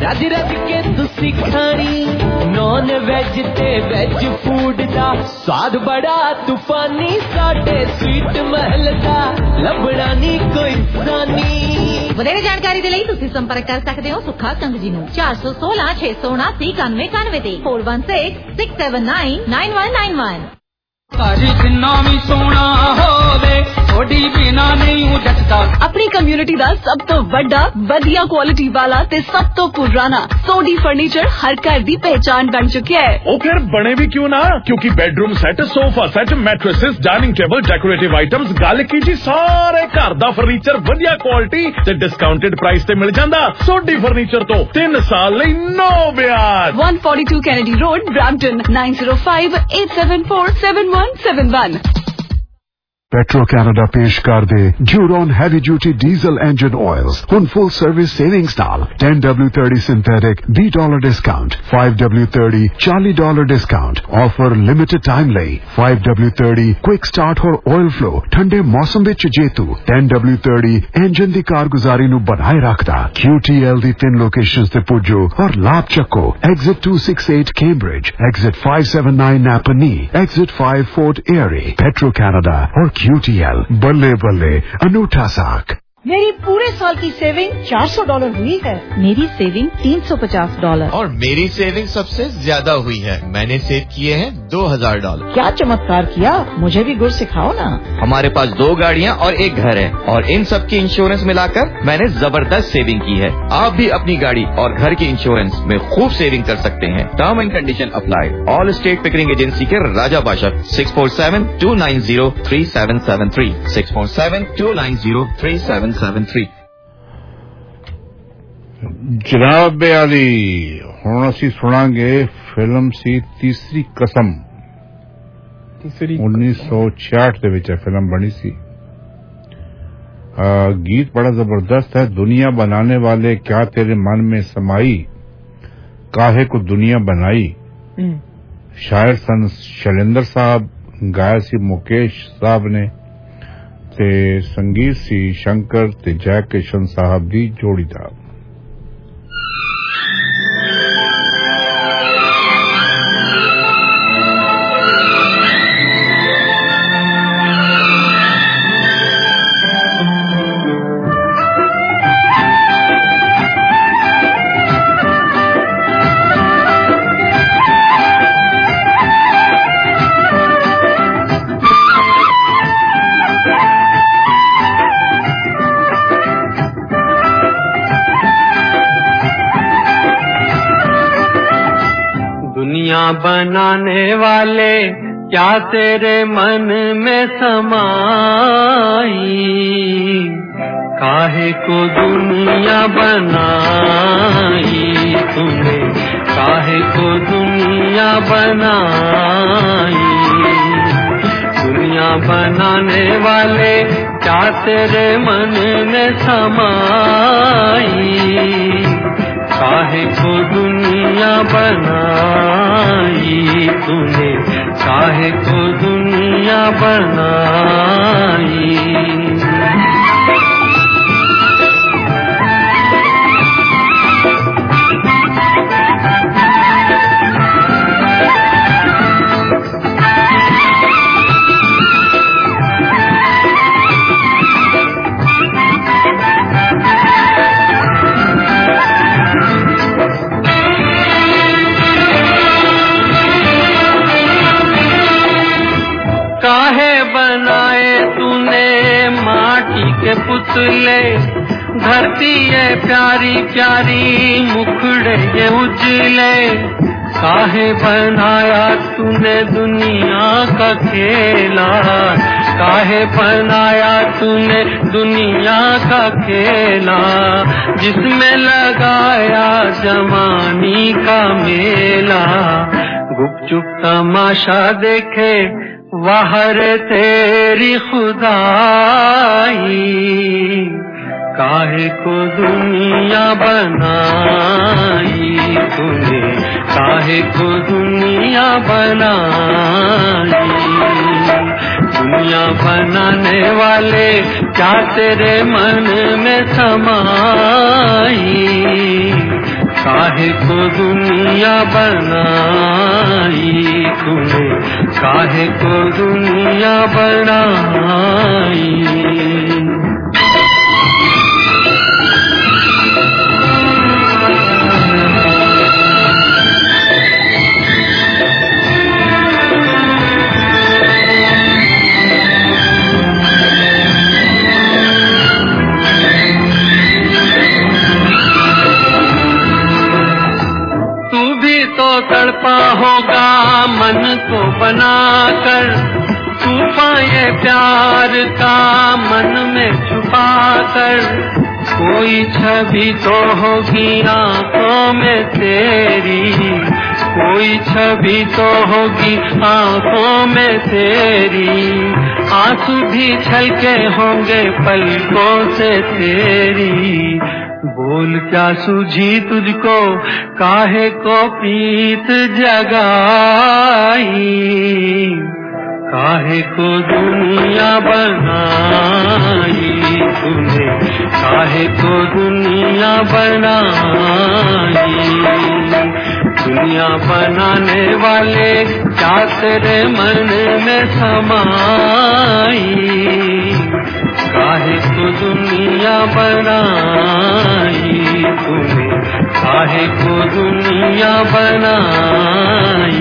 रज रज के तुसी खानी नॉन वेज ते वेज फूड दा स्वाद बड़ा तूफानी साडे स्वीट महल दा लभड़ा नी कोई सानी। ਵਧੇਰੇ ਜਾਣਕਾਰੀ ਦੇ ਲਈ ਤੁਸੀਂ ਸੰਪਰਕ ਕਰ ਸਕਦੇ ਹੋ ਸੁੱਖਾ ਕੰਗ ਜੀ ਨੂੰ 416 679 9191 ਤੇ 4166799191। ਸਾਰੀ ਜਿੰਨਾ ਵੀ ਸੋਹਣਾ ਹੋਵੇ ਥੋੜੀ ਬਿਨਾ ਨਹੀਂ ਉਜਟਦਾ। अपनी कम्युनिटी ਦਾ ਸਭ ਤੋਂ ਵੱਡਾ ਵਧੀਆ ਕੁਆਲਿਟੀ ਵਾਲਾ ਤੇ ਸਭ ਤੋਂ ਪੁਰਾਣਾ ਸੋਡੀ ਫਰਨੀਚਰ ਹਰ ਘਰ ਦੀ ਪਹਿਚਾਨ ਬਣ ਚੁੱਕਿਆ ਹੈ। ਉਹ ਫਿਰ ਬਣੇ ਵੀ ਕਿਉਂ ਨਾ, ਕਿਉਂਕਿ bedroom set, sofa set, mattresses, dining table, decorative items, ਗੱਲ ਕੀ ਜੀ ਸਾਰੇ ਘਰ ਦਾ ਫਰਨੀਚਰ ਵਧੀਆ ਕੁਆਲਿਟੀ ਤੇ ਡਿਸਕਾਊਂਟਡ ਪ੍ਰਾਈਸ ਤੇ ਮਿਲ ਜਾਂਦਾ। ਸੋਡੀ ਫਰਨੀਚਰ ਤੋਂ 3 ਸਾਲ ਲਈ ਨੋ ਵਿਆਜ। 142 Kennedy road, Brampton 9058747171। Petro Canada पेश कर दे Duron heavy duty diesel engine oils हुन फुल सर्विस सेविंग्स नाल $10W30 synthetic $20 discount, $5W30 $40 discount offer limited time लई। $5W30 क्विक स्टार्ट और ऑयल फ्लो ठंडे मौसम विच जेतू। $10W30 इंजन दी कारगुजारी नु बनाए रखदा। QTL दी 3 लोकेशंस ते पुजो और लाभ चक्को। Exit 268 Cambridge, exit 579 Napanee, exit 5 Fort Erie. Petro Canada और QTL बल्ले बल्ले अनूठा साख। मेरी पूरे साल की सेविंग $400 हुई है। मेरी सेविंग $350 और मेरी सेविंग सबसे ज्यादा हुई है। मैंने सेव किए हैं $2000। क्या चमत्कार किया, मुझे भी गुर सिखाओ ना। हमारे पास 2 गाड़ियाँ और 1 घर है और इन सब की इंश्योरेंस मिलाकर मैंने जबरदस्त सेविंग की है। आप भी अपनी गाड़ी और घर की इंश्योरेंस में खूब सेविंग कर सकते हैं। Term and condition apply. All state Pickering agency के राजा बादशाह 647-290-3773 647-290-3773। जनाब अली हुण असी सुनांगे फिल्म सी तीसरी कसम। 1966 ਦੇ ਵਿੱਚ फिल्म बनी सी। गीत बड़ा जबरदस्त है। दुनिया बनाने वाले क्या तेरे मन में समाई, काहे को दुनिया बनाई। शायर सन शैलेंद्र साहब, गाया सी मुकेश साहब ने ते संगीत सी शंकर ते जय किशन साहब दी जोड़ी दा। बनाने वाले क्या तेरे मन में समाई, काहे को दुनिया बनाई तूने, काहे को दुनिया बनाई। दुनिया बनाने वाले क्या तेरे मन में समाई, काहे को दुनिया बनाई तूने, काहे को दुनिया बनाई। काहे बनाए तूने माटी के पुतले, धरती ये प्यारी प्यारी मुखड़े ये उजले। काहे बनाया तूने दुनिया का खेला, काहे बनाया तूने दुनिया का खेला, जिसमें लगाया जवानी का मेला। गुपचुप तमाशा देखे वाहर तेरी खुदाई, काहे को दुनिया बनाई तूने, काहे को दुनिया बनाई। दुनिया बनाने वाले क्या तेरे मन में समाई, काहे को दुनिया बनाई तूने, काहे को दुनिया बनाई। तड़पा होगा मन को बनाकर, तूफान प्यार का मन में छुपाकर, कोई छवि तो होगी आंखों में तेरी, कोई छवि तो होगी आंखों में तेरी, आंसू भी छलके होंगे पलकों से तेरी। बोल क्या सूझी तुझको, काहे को प्रीत जगाई, काहे को दुनिया बनाई तूने, काहे को दुनिया बनाई। दुनिया बनाने वाले क्या तेरे मन में समाई, काहे को दुनिया बनाई तूने, काहे को दुनिया बनाई।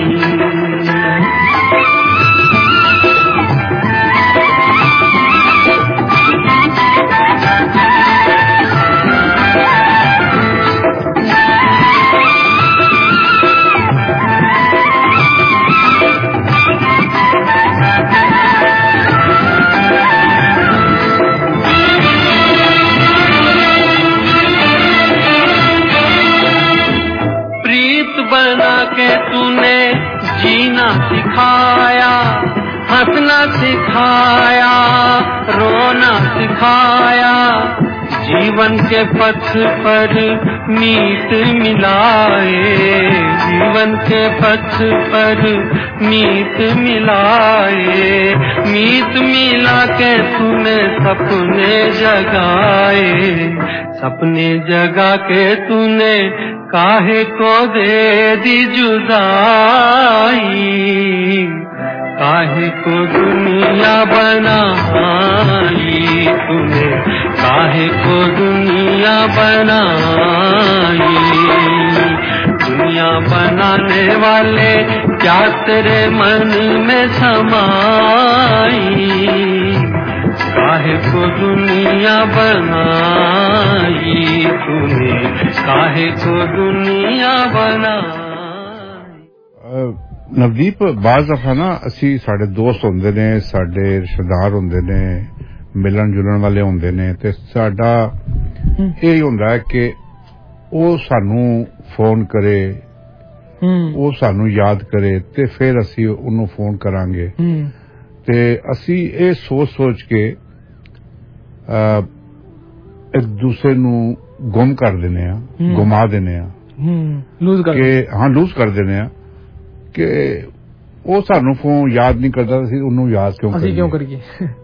बना के तूने जीना सिखाया, हंसना सिखाया, रोना सिखाया, जीवन के पथ पर मीत मिलाए, जीवन के पथ पर मीत मिलाए, मीत मिला के तूने सपने जगाए, सपने जगा के तूने काहे को दे दी जुदाई, काहे को दुनिया बनाई तूने, काहे को दुनिया बनाई। दुनिया बनाने वाले क्या तेरे मन में समाई, काहे को दुनिया बनाई तूने, काहे को दुनिया बनाई। नवदीप, बाज़ दफा ना असी साडे दोस्त होंदे ने, साडे रिश्तेदार होंदे ने, मिलन जुलन वाले होंदे ने, ते साडा यही होंदा है कि वो सानू फोन करे, वो सानू याद करे, ते फिर असी उन्नू फोन करांगे। ते असी ये सोच सोच के एक दूसरे नू गुम कर देने, गुमा देने, लूज कर देने कि वो सानू फोन याद नहीं करता, उन्नू याद क्यों करिए।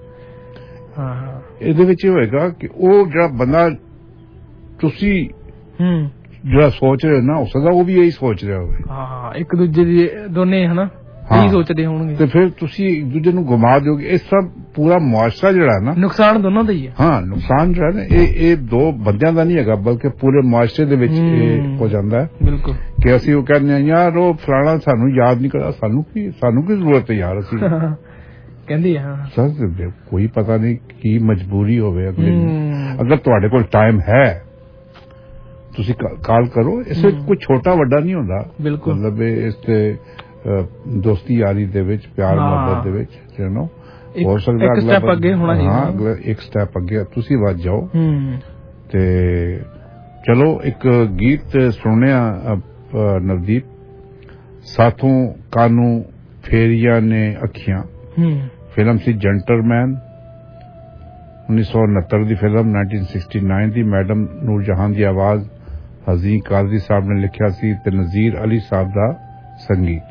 ਇਹਦੇ ਵਿੱਚ ਇਹ ਹੋਏਗਾ ਕਿ ਉਹ ਜਿਹੜਾ ਬੰਦਾ ਤੁਸੀਂ ਜਿਹੜਾ ਸੋਚ ਰਹੇ ਹੋ ਨਾ, ਹੋ ਸਕਦਾ ਉਹ ਵੀ ਇਹੀ ਸੋਚ ਰਿਹਾ ਹੋਵੇ। ਹਾਂ, ਇੱਕ ਦੂਜੇ ਦੀ ਦੋਨੇ ਹਨਾ ਇਹੀ ਸੋਚਦੇ ਹੋਣਗੇ, ਤੇ ਫਿਰ ਤੁਸੀਂ ਇੱਕ ਦੂਜੇ ਨੂੰ ਗੁਮਾ ਦਿਓਗੇ। ਇਹ ਸਭ ਪੂਰਾ ਮੁਆਸ਼ਰਾ ਜਿਹੜਾ ਨਾ, ਨੁਕਸਾਨ ਦੋਨਾਂ ਦਾ ਹੀ ਹੈ। ਹਾਂ, ਨੁਕਸਾਨ ਜਿਹੜਾ ਨਾ ਇਹ ਦੋ ਬੰਦਿਆਂ ਦਾ ਨਹੀਂ ਹੈਗਾ, ਬਲਕਿ ਪੂਰੇ ਮੁਆਸ਼ਰੇ ਦੇ ਵਿੱਚ ਇਹ ਹੋ ਜਾਂਦਾ ਹੈ। ਬਿਲਕੁਲ, ਕਿ ਅਸੀਂ ਉਹ ਕਹਿੰਦੇ ਹਾਂ ਯਾਰ ਉਹ ਫਲਾਣਾ ਸਾਨੂੰ ਯਾਦ ਨਹੀਂ ਕਰਦਾ, ਸਾਨੂੰ ਕੀ ਜ਼ਰੂਰਤ ਹੈ ਯਾਰ, ਅਸੀਂ ਕਹਿੰਦੀ ਹਾਂ ਸਰ ਕੋਈ ਪਤਾ ਨਹੀਂ ਕੀ ਮਜਬੂਰੀ ਹੋਵੇ ਅਗਲੇ ਨੂੰ। ਅਗਰ ਤੁਹਾਡੇ ਕੋਲ ਟਾਈਮ ਹੈ ਤੁਸੀਂ ਕਾਲ ਕਰੋ। ਇਸ ਵਿੱਚ ਕੋਈ ਛੋਟਾ ਵੱਡਾ ਨਹੀਂ ਹੁੰਦਾ, ਮਤਲਬ ਇਸ ਤੇ ਦੋਸਤੀ ਯਾਰੀ ਦੇ ਵਿੱਚ, ਪਿਆਰ ਮੁਹੱਬਤ ਦੇ ਵਿੱਚ ਹੋ ਸਕਦਾ ਇੱਕ ਸਟੈਪ ਅੱਗੇ ਹੋਣਾ ਚਾਹੀਦਾ। ਹਾਂ, ਅਗਲਾ ਇੱਕ ਸਟੈਪ ਅੱਗੇ ਤੁਸੀਂ ਵੱਧ ਜਾਓ। ਤੇ ਚਲੋ ਇੱਕ ਗੀਤ ਸੁਣਨੇ ਆ ਨਵਦੀਪ, ਸਾਥੋਂ ਕਾਨੂੰ ਫੇਰੀਆਂ ਨੇ ਅੱਖੀਆਂ। फिल्म सी जेंटलमैन 1969 दी फिल्म, 1969 दी। मैडम नूरजहां दी आवाज हज़ीं काज़ी साहब ने लिखा सी ते नज़ीर अली साहब दा संगीत।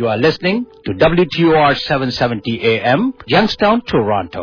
You are listening to WTOR 770 AM, Youngstown, Toronto.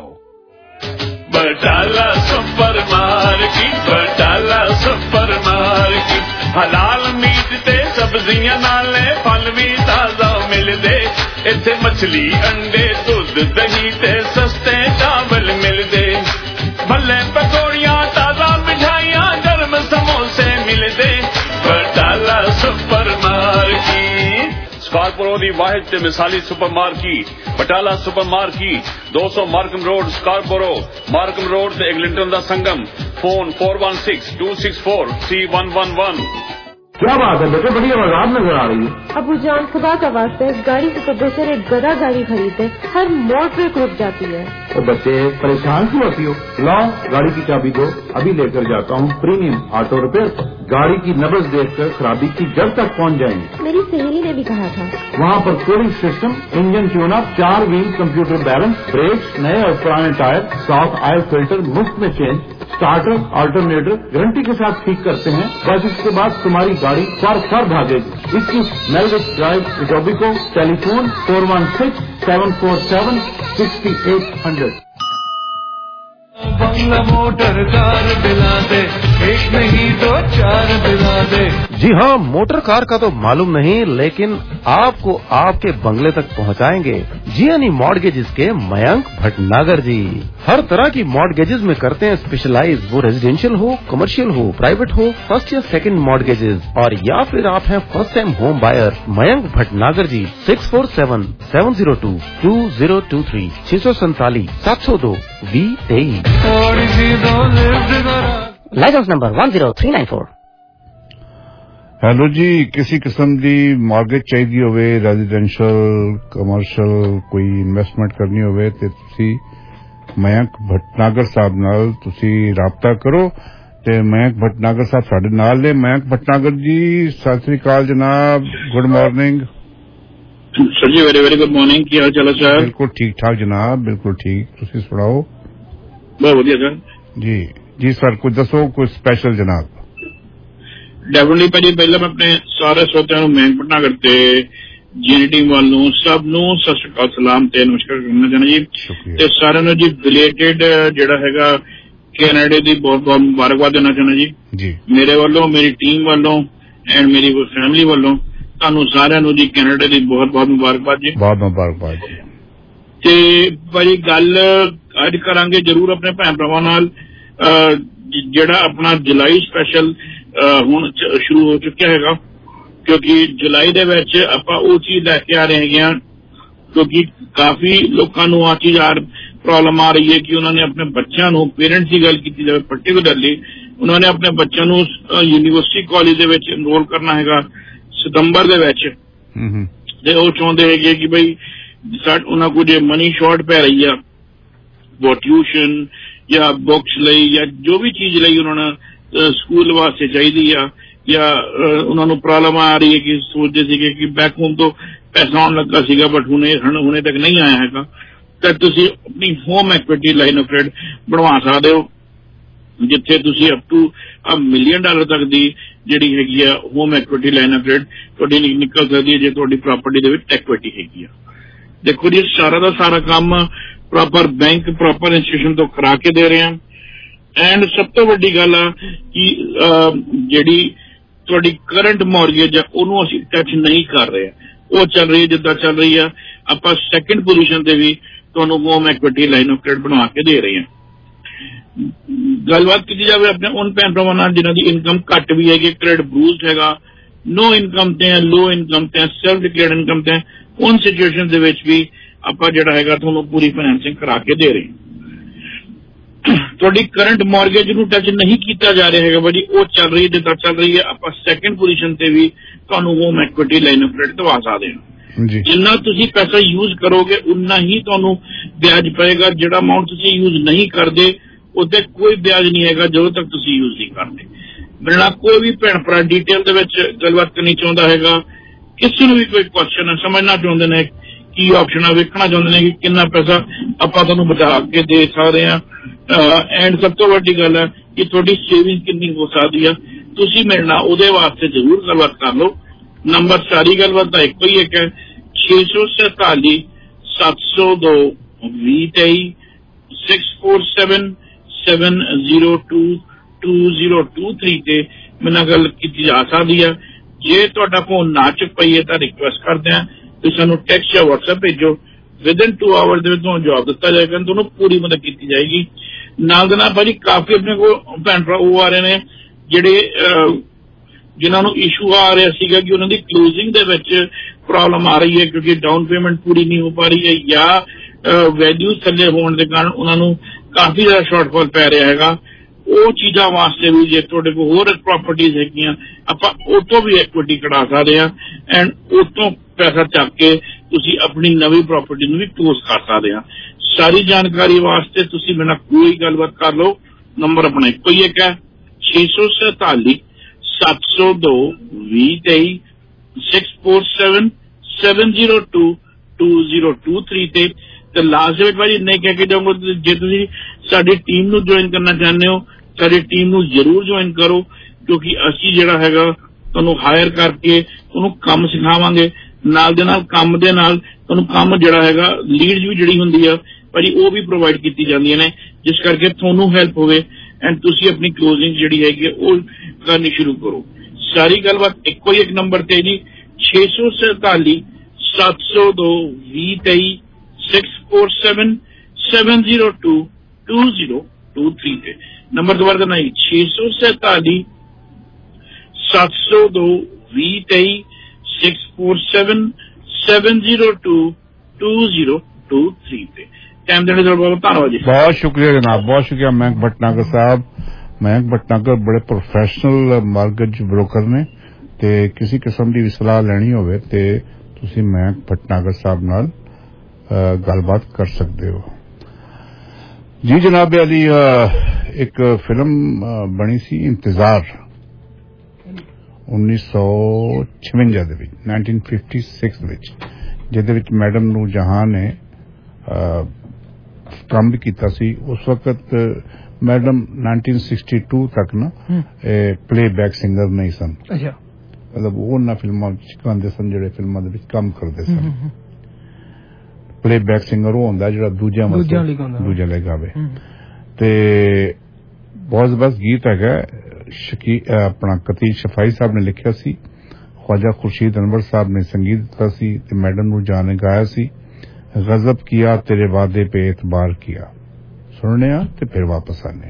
Batala super market, Batala super market, हलाल मीट ते सब्जियां नाले फल भी ताजा मिलदे, इत्थे मछली अंडे दूध दही ते सस्ते चावल मिलदे, भल्ले पकौड़ियां ताजा मिठाइयां गर्म समोसे मिलदे, बटाला सुपर मार्केट। स्कार्बोरो दी वाहिद ते मिसाली super market Batala super market 200 Markham road Scarborough, Markham road ते एग्लिंटन दा संगम। फोन 4162643111। क्या बात है बेटे, बड़ी आवाज नजर आ रही है। अबू जान खुदा का वास्ते इस गाड़ी से तो बेहतर एक गधा गाड़ी खरीदे, हर मोड़ पे रुक जाती है। तो बच्चे परेशान क्यों होती हो? लाओ गाड़ी की चाबी दो, अभी लेकर जाता हूँ प्रीमियम ऑटो रिपेयर पर। गाड़ी की नब्ज देखकर खराबी की जड़ तक पहुँच जाएंगे। मेरी सहेली ने भी कहा था। वहाँ पर cooling system, engine tune up, 4 wheel computer balance, brakes, नए और पुराने टायर, साफ ऑयल फिल्टर मुफ्त में चेंज, स्टार्टर ऑल्टरनेटर गारंटी के साथ ठीक करते हैं। बस इसके बाद तुम्हारी गाड़ी फर भागेगी। 21 मेलविच ड्राइव, इटोबिको। टेलीफोन 416-747-6800। बंगला मोटर कार दिला दे, एक नहीं दो चार दिला दे। जी हाँ, मोटर कार का तो मालूम नहीं, लेकिन आपको आपके बंगले तक पहुँचाएंगे जीएनई मॉर्गेजेस के मयंक भटनागर जी। हर तरह की मॉर्गेजेस में करते हैं स्पेशलाइज, वो रेजिडेंशियल हो, कमर्शियल हो, प्राइवेट हो, फर्स्ट या सेकंड मॉर्गेजेस, और या फिर आप हैं first time home buyer. Mayank Bhatnagar ji 647-702-2023 647-702-2023। License number 10394। Hello जी, किसी किस्म दी मॉर्गेज चाहिए होवे, रेजिडेंशियल, कमर्शियल, कोई इन्वेस्टमेंट करनी होवे ते तुसी मयंक भटनागर साहब नाल तुसी राबता करो ते मयंक भटनागर साहब साडे नाल ने। मयंक भटनागर जी सत श्री अकाल जनाब, गुड मॉर्निंग। सर जी वेरी वेरी गुड मॉर्निंग, की हाल चाल है सर? बिल्कुल ठीक ठाक जनाब, बिल्कुल ठीक। तुसी सुनाओ? बहुत बढ़िया सर जी। जी सर, कुछ दसो, कुछ स्पेशल जनाब? डेफिनेटली भाजी, पहले मैं अपने सारे श्रोतिਆਂ ਨੂੰ ਮਯੰਕ ਭਟਨਾਗਰ ਤੇ ਜੀਐਨਈ ਟੀਮ ਵੱਲੋਂ ਸਭ ਨੂੰ ਸਤਿ ਸ਼੍ਰੀ ਅਕਾਲ, ਸਲਾਮ ਤੇ ਨਮਸਕਾਰ ਕਰਨਾ ਚਾਹੁੰਦਾ ਜੀ। ਤੇ ਸਾਰਿਆਂ ਨੂੰ ਜੀ ਬਿਲੇਟਡ ਜਿਹੜਾ ਹੈਗਾ ਕੈਨੇਡਾ ਦੀ ਬਹੁਤ ਬਹੁਤ ਮੁਬਾਰਕਬਾਦ ਦੇਣਾ ਚਾਹੁੰਦਾ ਜੀ ਮੇਰੇ ਵੱਲੋਂ, ਮੇਰੀ ਟੀਮ ਵੱਲੋਂ ਐਂਡ ਮੇਰੀ ਫੈਮਿਲੀ ਵੱਲੋਂ ਤੁਹਾਨੂੰ ਸਾਰਿਆਂ ਨੂੰ ਜੀ ਕੈਨੇਡਾ ਦੀ ਬਹੁਤ ਬਹੁਤ ਮੁਬਾਰਕਬਾਦ ਜੀ। ਬਹੁਤ ਮੁਬਾਰਕਬਾਦ ਜੀ। ਤੇ ਭਾਜੀ ਗੱਲ ਅੱਜ ਕਰਾਂਗੇ ਜ਼ਰੂਰ ਆਪਣੇ ਭੈਣ ਭਰਾਵਾਂ ਨਾਲ, ਜਿਹੜਾ ਆਪਣਾ ਜੁਲਾਈ ਸਪੈਸ਼ਲ ਹੁਣ ਸ਼ੁਰੂ ਹੋ ਚੁੱਕਿਆ ਹੈਗਾ, ਕਿਉਂਕਿ ਜੁਲਾਈ ਦੇ ਵਿੱਚ ਆਪਾਂ ਉਹ ਚੀਜ਼ ਲੈ ਕੇ ਆ ਰਹੇ ਹੈਗੇ ਹਾਂ, ਕਿਉਂਕਿ ਕਾਫੀ ਲੋਕਾਂ ਨੂੰ ਆ ਚੀਜ਼ ਪ੍ਰੋਬਲਮ ਆ ਰਹੀ ਹੈ ਕਿ ਉਹਨਾਂ ਨੇ ਆਪਣੇ ਬੱਚਿਆਂ ਨੂੰ, ਪੇਰੈਂਟਸ ਦੀ ਗੱਲ ਕੀਤੀ ਜਾਵੇ ਪਰਟੀਕੁਲਰਲੀ, ਉਹਨਾਂ ਨੇ ਆਪਣੇ ਬੱਚਿਆਂ ਨੂੰ ਯੂਨੀਵਰਸਿਟੀ ਕਾਲਜ ਦੇ ਵਿੱਚ ਇਨਰੋਲ ਕਰਨਾ ਹੈਗਾ ਸਤੰਬਰ ਦੇ ਵਿੱਚ, ਤੇ ਉਹ ਚਾਹੁੰਦੇ ਹੈਗੇ ਕਿ ਬਈ ਉਹਨਾਂ ਕੋਲ ਜੇ ਮਨੀ ਸ਼ਾਰਟ ਪੈ ਰਹੀ ਆ वो ट्यूशन या बुक्स ਲਈ ਜਾਂ ਜੋ ਵੀ ਚੀਜ਼ ਲਈ ਉਹਨਾਂ ਨੂੰ ਸਕੂਲ ਵਾਸਤੇ ਚਾਹੀਦੀ ਆ, ਜਾਂ ਉਹਨਾਂ ਨੂੰ ਪ੍ਰੋਬਲਮ ਆ ਰਹੀ ਹੈ ਕਿ ਸੋਚਦੇ ਸੀਗੇ ਕਿ ਬੈਕ ਹੋਮ ਤੋਂ ਪੈਸਾ ਆਉਣ ਲੱਗਾ ਸੀਗਾ ਬਟ ਹੁਣੇ ਤੱਕ ਨਹੀਂ ਆਇਆ ਹੈਗਾ, ਤਾਂ ਤੁਸੀਂ ਆਪਣੀ home equity line of credit ਬਣਵਾ ਸਕਦੇ ਹੋ, ਜਿੱਥੇ ਤੁਸੀਂ ਅਪ ਟੂ $1 ਮਿਲੀਅਨ ਤੱਕ ਦੀ ਜਿਹੜੀ ਹੈਗੀ ਆ home equity line of credit ਤੁਹਾਡੀ ਨਿਕਲ ਸਕਦੀ ਹੈ ਜੇ ਤੁਹਾਡੀ ਪ੍ਰਾਪਰਟੀ ਦੇ ਵਿੱਚ ਇਕੁਇਟੀ ਹੈਗੀ ਆ। ਦੇਖੋ ਜੀ, ਸਾਰਾ ਦਾ ਸਾਰਾ ਕੰਮ ਪ੍ਰੋਪਰ ਬੈਂਕ, ਪ੍ਰੋਪਰ ਇੰਸਟੀਟਿਊਸ਼ਨ ਤੋਂ ਕਰਾ ਕੇ ਦੇ ਰਹੇ ਹਾਂ। ਐਂਡ ਸਭ ਤੋਂ ਵੱਡੀ ਗੱਲ ਆ ਕਿ ਜਿਹੜੀ ਤੁਹਾਡੀ ਕਰੰਟ ਮੌਰਗੇਜ ਆ ਉਹਨੂੰ ਅਸੀਂ ਟੱਚ ਨਹੀਂ ਕਰ ਰਹੇ, ਉਹ ਚੱਲ ਰਹੀ ਹੈ ਜਿੱਦਾਂ ਚੱਲ ਰਹੀ ਆ। ਆਪਾਂ ਸੈਕਿੰਡ ਪੋਜੀਸ਼ਨ ਤੇ ਵੀ ਤੁਹਾਨੂੰ home equity line of credit ਬਣਾ ਕੇ ਦੇ ਰਹੇ ਹਾਂ। ਗੱਲਬਾਤ ਕੀਤੀ ਜਾਵੇ ਆਪਣੇ ਉਨ ਭੈਣ ਭਰਾਵਾਂ ਨਾਲ ਜਿਨ੍ਹਾਂ ਦੀ ਇਨਕਮ ਘੱਟ ਵੀ ਹੈਗੀ, ਕ੍ਰੈਡਿਟ ਬਰੂਸਡ ਹੈਗਾ, ਨੋ ਇਨਕਮ ਤੇ ਹੈ, ਲੋ ਇਨਕਮ ਤੇ ਹੈ, ਸੈਲਫ ਡਿਕਲੇਅਰਡ ਇਨਕਮ ਤੇ ਹੈ, ਉਨ ਸਿਚੁਏਸ਼ਨ ਦੇ ਵਿੱਚ ਵੀ ਆਪਾਂ ਜਿਹੜਾ ਹੈਗਾ ਤੁਹਾਨੂੰ ਪੂਰੀ ਫਾਈਨੈਂਸਿੰਗ ਕਰਾ ਕੇ ਦੇ ਰਹੇ ਹਾਂ। ਤੁਹਾਡੀ ਕਰੰਟ ਮੌਰਗੇਜ ਨੂੰ ਟੱਚ ਨਹੀਂ ਕੀਤਾ ਜਾ ਰਿਹਾ ਹੈਗਾ ਭਾਜੀ, ਉਹ ਚੱਲ ਰਹੀ ਜਿੱਦਾਂ ਚੱਲ ਰਹੀ ਹੈ। ਆਪਾਂ ਸੈਕਿੰਡ ਪੋਜੀਸ਼ਨ ਤੇ ਵੀ ਤੁਹਾਨੂੰ home equity line of credit ਦਵਾ ਸਕਦੇ ਹਾਂ। ਜਿੰਨਾ ਤੁਸੀਂ ਪੈਸਾ ਯੂਜ਼ ਕਰੋਗੇ ਉਨਾ ਹੀ ਤੁਹਾਨੂੰ ਵਿਆਜ ਪਏਗਾ। ਜਿਹੜਾ ਅਮਾਊਂਟ ਤੁਸੀਂ ਯੂਜ਼ ਨਹੀਂ ਕਰਦੇ ਉਹਦੇ ਕੋਈ ਵਿਆਜ ਨਹੀਂ ਹੈਗਾ ਜਦੋਂ ਤੱਕ ਤੁਸੀਂ ਯੂਜ਼ ਨਹੀਂ ਕਰਦੇ। ਮੇਰੇ ਨਾਲ ਕੋਈ ਵੀ ਭੈਣ ਭਰਾ ਡਿਟੇਲ ਦੇ ਵਿੱਚ ਗੱਲਬਾਤ ਕਰਨੀ ਚਾਹੁੰਦਾ ਹੈਗਾ, ਕਿਸੇ ਨੂੰ ਵੀ ਕੋਈ ਕੁਐਸਚਨ ਹੈ, ਸਮਝਣਾ ਚਾਹੁੰਦੇ ਨੇ ਕੀ ਆਪਸ਼ਨ ਆ, ਵੇਖਣਾ ਚਾਹੁੰਦੇ ਨੇ ਕਿ ਕਿੰਨਾ ਪੈਸਾ ਆਪਾਂ ਤੁਹਾਨੂੰ ਬਚਾ ਕੇ ਦੇ ਸਕਦੇ ਹਾਂ। ਐਂਡ ਸਭ ਤੋਂ ਵੱਡੀ ਗੱਲ ਹੈ ਕਿ ਤੁਹਾਡੀ ਸੇਵਿੰਗ ਕਿੰਨੀ ਹੋ ਸਕਦੀ ਆ, ਤੁਸੀਂ ਮੇਰੇ ਨਾਲ ਉਹਦੇ ਵਾਸਤੇ ਜ਼ਰੂਰ ਗੱਲਬਾਤ ਕਰ ਲਓ। ਨੰਬਰ ਸਾਰੀ ਗੱਲਬਾਤ ਦਾ ਇੱਕੋ ਹੀ ਇੱਕ ਹੈ, 647 702 2023 647 702 2023 ਤੇ ਮੇਰੇ ਨਾਲ ਗੱਲ ਕੀਤੀ ਜਾ ਸਕਦੀ ਹੈ। ਜੇ ਤੁਹਾਡਾ ਫੋਨ ਨਾ ਚੁੱਕ ਪਈਏ ਤਾਂ ਰਿਕੁਐਸਟ ਕਰਦੇ ਹਾਂ ਤੁਸੀਂ ਸਾਨੂੰ ਟੈਕਸਟ ਜਾਂ WhatsApp ਭੇਜੋ। ਵਿਦਿਨ 2 ਆਵਰ ਦੇ ਵਿੱਚ ਤੁਹਾਨੂੰ ਜਵਾਬ ਦਿੱਤਾ ਜਾਏਗਾ, ਤੁਹਾਨੂੰ ਪੂਰੀ ਮਦਦ ਕੀਤੀ ਜਾਏਗੀ। ਨਾਲ ਦੇ ਨਾਲ ਭਾਜੀ ਕਾਫੀ ਆਪਣੇ ਕੋਲ ਭੈਣ ਭਰਾ ਉਹ ਆ ਰਹੇ ਨੇ ਜਿਹੜੇ ਜਿਨ੍ਹਾਂ ਨੂੰ ਇਸ਼ੂ ਆ ਰਿਹਾ ਸੀਗਾ ਕਿ ਉਹਨਾਂ ਦੀ ਕਲੋਜ਼ਿੰਗ ਦੇ ਵਿੱਚ ਪ੍ਰੋਬਲਮ ਆ ਰਹੀ ਹੈ ਕਿਉਂਕਿ ਡਾਊਨ ਪੇਮੈਂਟ ਪੂਰੀ ਨਹੀਂ ਹੋ ਪਾ ਰਹੀ ਹੈ ਜਾਂ ਵੈਲਿਊ ਥੱਲੇ ਹੋਣ ਦੇ ਕਾਰਨ ਉਹਨਾਂ ਨੂੰ ਕਾਫੀ ਜ਼ਿਆਦਾ ਸ਼ਾਰਟਫਾਲ ਪੈ ਰਿਹਾ ਹੈਗਾ। ਉਹ ਚੀਜ਼ਾਂ ਵਾਸਤੇ ਵੀ ਜੇ ਤੁਹਾਡੇ ਕੋਲ ਹੋਰ ਪ੍ਰਾਪਰਟੀਜ਼ ਹੈਗੀਆਂ ਆਪਾਂ ਉਹ ਤੋਂ ਵੀ ਇਕੁਇਟੀ ਕਢਾ ਸਕਦੇ ਹਾਂ ਐਂਡ ਉਹ ਤੋਂ ਪੈਸਾ ਚੱਕ ਕੇ ਤੁਸੀਂ ਆਪਣੀ ਨਵੀਂ ਪ੍ਰਾਪਰਟੀ ਨੂੰ ਵੀ ਕਲੋਜ਼ ਕਰ ਸਕਦੇ ਹਾਂ। ਸਾਰੀ ਜਾਣਕਾਰੀ ਵਾਸਤੇ ਤੁਸੀਂ ਮੇਰੇ ਨਾਲ ਕੋਈ ਗੱਲਬਾਤ ਕਰ ਲਓ। ਨੰਬਰ ਆਪਣਾ ਇੱਕੋ ਹੀ ਇੱਕ ਹੈ 647 702 2023 647 702 2023 ਤੇ ਲਾਸਟ ਵਿੱਚ ਭਾਜੀ ਨਹੀਂ ਕਹਿ ਕੇ ਜਾਊਂਗਾ ਜੇ ਤੁਸੀਂ ਸਾਡੀ ਟੀਮ ਨੂੰ ਜੁਆਇਨ ਕਰਨਾ ਚਾਹੁੰਦੇ ਹੋ ਸਾਡੀ ਟੀਮ ਨੂੰ ਜ਼ਰੂਰ ਜੁਆਇਨ ਕਰੋ ਕਿਉਂਕਿ ਅਸੀਂ ਜਿਹੜਾ ਹੈਗਾ ਤੁਹਾਨੂੰ ਹਾਇਰ ਕਰਕੇ ਉਹਨੂੰ ਕੰਮ ਸਿਖਾਵਾਂਗੇ। ਨਾਲ ਦੇ ਨਾਲ ਕੰਮ ਦੇ ਨਾਲ ਤੁਹਾਨੂੰ ਕੰਮ ਜਿਹੜਾ ਹੈਗਾ ਲੀਡਸ ਵੀ ਜਿਹੜੀ ਹੁੰਦੀ ਆ ਭਾਜੀ ਉਹ ਵੀ ਪ੍ਰੋਵਾਈਡ ਕੀਤੀ ਜਾਂਦੀਆਂ ਨੇ ਜਿਸ ਕਰਕੇ ਤੁਹਾਨੂੰ ਹੈਲਪ ਹੋਵੇ ਐਂਡ ਤੁਸੀਂ ਆਪਣੀ ਕਲੋਜ਼ਿੰਗ ਜਿਹੜੀ ਹੈਗੀ ਉਹ ਕਰਨੀ ਸ਼ੁਰੂ ਕਰੋ। ਸਾਰੀ ਗੱਲਬਾਤ ਇੱਕੋ ਹੀ ਇੱਕ ਨੰਬਰ ਤੇ ਜੀ 647 702 2023 647 702 2023 ਤੇ ਨੰਬਰ ਦੁਬਾਰਾ ਦੇਣਾ 647 702 2023 647 702 2023 ਤੇ ਟਾਈਮ ਦੇने का बहुत धन्यवाद जी। बहुत शुक्रिया जनाब, बहुत शुक्रिया मयंक भटनागर साहब। मयंक भटनागर बड़े प्रोफैशनल मार्गेज ब्रोकर ने ते किसी किस्म की भी सलाह लैनी होवे ते तुसी मयंक भटनागर साहब नाल गलबात कर सकते हो जी। जनाब अली एक फिल्म बनी सी इंतजार 1956 ਦੇ ਵਿੱਚ 1956 ਵਿੱਚ ਜਿਹਦੇ ਵਿੱਚ ਮੈਡਮ ਨੂਰਜਹਾਨ ਨੇ ਕੰਮ ਵੀ ਕੀਤਾ ਸੀ। ਉਸ ਵਕਤ ਮੈਡਮ 1962 ਤੱਕ ਨਾ ਪਲੇਬੈਕ ਸਿੰਗਰ ਨਹੀਂ ਸਨ। ਮਤਲਬ ਉਹਨਾਂ ਫਿਲਮਾਂ ਵਿੱਚ ਗਾਉਂਦੇ ਸਨ ਜਿਹੜੇ ਫਿਲਮਾਂ ਦੇ ਵਿੱਚ ਕੰਮ ਕਰਦੇ ਸਨ। ਪਲੇਬੈਕ ਸਿੰਗਰ ਉਹ ਹੁੰਦਾ ਜਿਹੜਾ ਦੂਜਿਆਂ ਲਈ ਗਾਵੇ ਤੇ ਬਹੁਤ ਜ਼ਬਰਦਸਤ ਗੀਤ ਹੈਗਾ। अपना कतीज शफाई साहब ने लिखा सी, ख्वाजा खुर्शीद अनवर साहब ने संगीत दिता सी ते मैडम नूरजहान ने गाया सी। गजब किया तेरे वादे पे एतबार किया। सुनने ते फिर वापस आने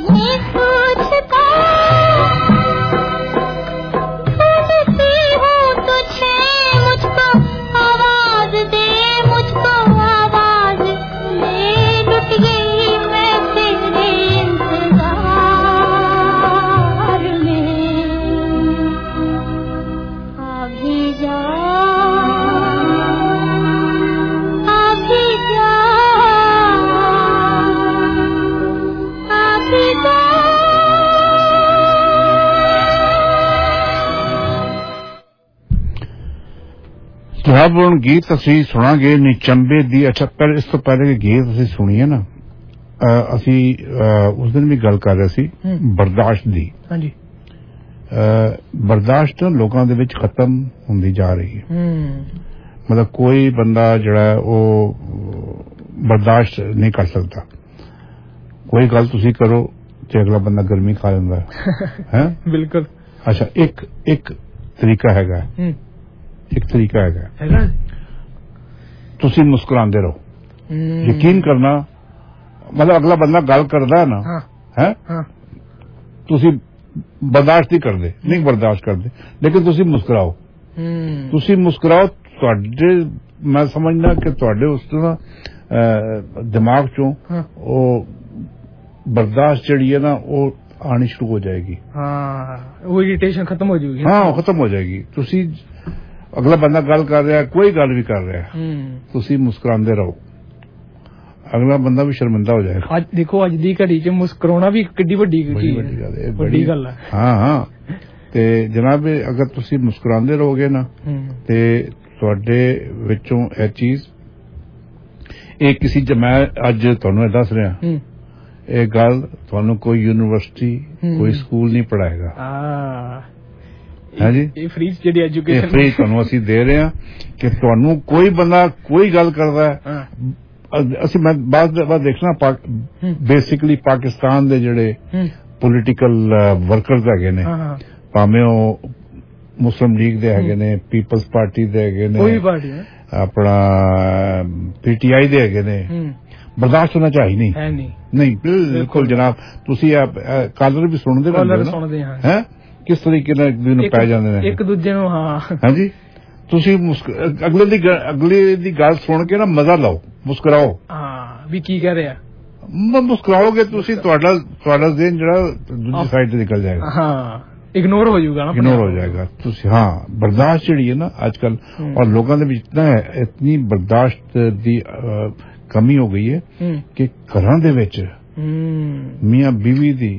जनाब ਹੁਣ ਗੀਤ ਅਸੀਂ ਸੁਣਾਂਗੇ ਨਿਚੰਬੇ ਦੀ। ਅੱਛਾ ਪਰ ਇਸ ਤੋਂ ਪਹਿਲੇ ਕਿ ਗੀਤ ਅਸੀਂ ਸੁਣੀਏ ਨਾ, ਅਸੀਂ ਉਸ ਦਿਨ ਵੀ ਗੱਲ ਕਰ ਰਹੇ ਸੀ ਬਰਦਾਸ਼ਤ ਦੀ। ਹਾਂਜੀ ਬਰਦਾਸ਼ਤ ਲੋਕਾਂ ਦੇ ਵਿੱਚ ਖਤਮ ਹੁੰਦੀ ਜਾ ਰਹੀ ਹੈ। ਮਤਲਬ ਕੋਈ ਬੰਦਾ ਜਿਹੜਾ ਉਹ ਬਰਦਾਸ਼ਤ ਨਹੀਂ ਕਰ ਸਕਦਾ। ਕੋਈ ਗੱਲ ਤੁਸੀਂ ਕਰੋ ਤੇ ਅਗਲਾ ਬੰਦਾ ਗਰਮੀ ਖਾ ਲੈਂਦਾ ਹੈ। ਬਿਲਕੁਲ। ਅੱਛਾ ਇੱਕ ਤਰੀਕਾ ਹੈਗਾ, ਇੱਕ ਤਰੀਕਾ ਹੈਗਾ ਤੁਸੀਂ ਮੁਸਕਰਾਉਂਦੇ ਰਹੋ। ਯਕੀਨ ਕਰਨਾ, ਮਤਲਬ ਅਗਲਾ ਬੰਦਾ ਗੱਲ ਕਰਦਾ ਨਾ ਹੈ, ਤੁਸੀਂ ਬਰਦਾਸ਼ਤ ਨਹੀਂ ਕਰਦੇ, ਨਹੀਂ ਬਰਦਾਸ਼ਤ ਕਰਦੇ, ਲੇਕਿਨ ਤੁਸੀਂ ਮੁਸਕਰਾਓ। ਤੁਸੀਂ ਮੁਸਕਰਾਓ, ਤੁਹਾਡੇ ਮੈਂ ਸਮਝਦਾ ਕਿ ਤੁਹਾਡੇ ਉਸ ਤੋਂ ਦਿਮਾਗ ਚੋਂ ਉਹ ਬਰਦਾਸ਼ਤ ਜਿਹੜੀ ਹੈ ਨਾ ਉਹ ਆਣੀ ਸ਼ੁਰੂ ਹੋ ਜਾਏਗੀ। ਉਹ ਇਰੀਟੇਸ਼ਨ ਖਤਮ ਹੋ ਜਾਏਗੀ। ਖਤਮ ਹੋ ਜਾਏਗੀ। ਤੁਸੀਂ ਅਗਲਾ ਬੰਦਾ ਗੱਲ ਕਰ ਰਿਹਾ, ਕੋਈ ਗੱਲ ਵੀ ਕਰ ਰਿਹਾ, ਤੁਸੀਂ ਮੁਸਕਰਾਉਂਦੇ ਰਹੋ, ਅਗਲਾ ਬੰਦਾ ਵੀ ਸ਼ਰਮਿੰਦਾ ਹੋ ਜਾਏਗਾ। ਅੱਜ ਦੇਖੋ, ਅੱਜ ਦੀ ਘੜੀ 'ਚ ਮੁਸਕਰਾਉਣਾ ਵੀ ਕਿੱਡੀ ਵੱਡੀ ਗੱਲ ਹੈ। ਹਾਂ ਤੇ ਜਨਾਬ ਅਗਰ ਤੁਸੀਂ ਮੁਸਕਰਾਉਂਦੇ ਰਹੋਗੇ ਨਾ ਤੇ ਤੁਹਾਡੇ ਵਿੱਚੋਂ ਇਹ ਚੀਜ਼, ਇਹ ਕਿਸੇ ਮੈਂ ਅੱਜ ਤੁਹਾਨੂੰ ਇਹ ਦੱਸ ਰਿਹਾ, ਇਹ ਗੱਲ ਤੁਹਾਨੂੰ ਕੋਈ ਯੂਨੀਵਰਸਿਟੀ ਕੋਈ ਸਕੂਲ ਨਹੀਂ ਪੜਾਏਗਾ। ਹਾਂਜੀ, ਇਹ ਫ੍ਰੀ ਜਿਹੜੀ ਐਜੂਕੇਸ਼ਨ ਫ੍ਰੀ ਤੁਹਾਨੂੰ ਅਸੀਂ ਦੇ ਰਹੇ ਹਾਂ ਕਿ ਤੁਹਾਨੂੰ ਕੋਈ ਬੰਦਾ ਕੋਈ ਗੱਲ ਕਰਦਾ ਹੈ, ਅਸੀਂ ਮੈਂ ਬਾਅਦ ਦੇਖਣਾ ਬੇਸਿਕਲੀ ਪਾਕਿਸਤਾਨ ਦੇ ਜਿਹੜੇ ਪੋਲੀਟੀਕਲ ਵਰਕਰਸ ਹੈਗੇ ਨੇ, ਭਾਵੇਂ ਉਹ ਮੁਸਲਿਮ ਲੀਗ ਦੇ ਹੈਗੇ ਨੇ, ਪੀਪਲਸ ਪਾਰਟੀ ਦੇ ਹੈਗੇ ਨੇ, ਆਪਣਾ PTI ਦੇ ਹੈਗੇ ਨੇ, ਬਰਦਾਸ਼ਤ ਹੋਣਾ ਚਾਹੀਦਾ ਨਹੀਂ। ਬਿਲਕੁਲ ਜਨਾਬ, ਤੁਸੀਂ ਕਾਲਰ ਵੀ ਸੁਣਦੇ ਰਹਿੰਦੇ ਹੋ ਹੈ, ਕਿਸ ਤਰੀਕੇ ਨਾਲ ਇੱਕ ਦੂਜੇ ਨੂੰ ਪੈ ਜਾਂਦੇ ਨੇ, ਇੱਕ ਦੂਜੇ ਨੂੰ। ਹਾਂਜੀ, ਤੁਸੀਂ ਅਗਲੇ ਦੀ ਗੱਲ ਸੁਣ ਕੇ ਨਾ ਮਜ਼ਾ ਲਓ, ਮੁਸਕਰਾਓ। ਵੀ ਕੀ ਕਹਿ ਰਿਹਾ, ਮੁਸਕਰਾਓਗੇ ਤੁਸੀਂ, ਤੁਹਾਡਾ ਜ਼ਿਹਨ ਜਿਹੜਾ ਦੂਜੀ ਸਾਈਡ ਤੇ ਨਿਕਲ ਜਾਏਗਾ, ਇਗਨੋਰ ਹੋ ਜਾਏਗਾ ਤੁਸੀਂ। ਬਰਦਾਸ਼ਤ ਜਿਹੜੀ ਹੈ ਨਾ ਅੱਜ ਕੱਲ, ਔਰ ਲੋਕਾਂ ਦੇ ਵਿੱਚ ਇਤਨੀ ਬਰਦਾਸ਼ਤ ਦੀ ਕਮੀ ਹੋ ਗਈ ਹੈ ਕਿ ਘਰਾਂ ਦੇ ਵਿੱਚ ਮੀਆਂ ਬੀਵੀ ਦੀ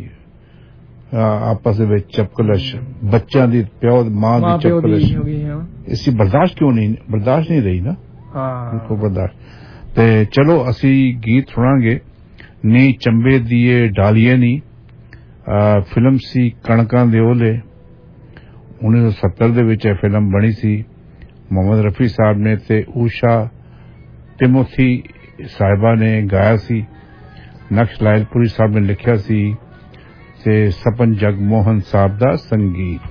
ਆਪਸ ਦੇ ਵਿੱਚ ਚਪਕਲਸ਼, ਬੱਚਿਆਂ ਦੀ ਪਿਓ ਮਾਂ ਦੀ ਚਪਕਲਸ਼, ਇਸੀ ਬਰਦਾਸ਼ਤ ਕਿਉਂ ਨਹੀਂ, ਬਰਦਾਸ਼ਤ ਨਹੀਂ ਰਹੀ ਨਾ। ਦੇਖੋ ਬਰਦਾਸ਼ਤ। ਤੇ ਚਲੋ ਅਸੀਂ ਗੀਤ ਸੁਣਾਂਗੇ, ਨੀ ਚੰਬੇ ਦੀਏ ਡਾਲੀਏ ਨੀ। ਫਿਲਮ ਸੀ ਕਣਕਾਂ ਦੇ ਓਲੇ, 1970 ਦੇ ਵਿੱਚ ਇਹ ਫਿਲਮ ਬਣੀ ਸੀ। ਮੁਹੰਮਦ ਰਫੀ ਸਾਹਿਬ ਨੇ ਤੇ ਊਸ਼ਾ ਤਿਮੋਥੀ ਸਾਹਿਬਾ ਨੇ ਗਾਇਆ ਸੀ। ਨਕਸ਼ ਲਾਇਲਪੁਰੀ ਸਾਹਿਬ ਨੇ ਲਿਖਿਆ ਸੀ ਤੇ ਸਪਨ ਜਗਮੋਹਨ ਸਾਹਿਬ ਦਾ ਸੰਗੀਤ।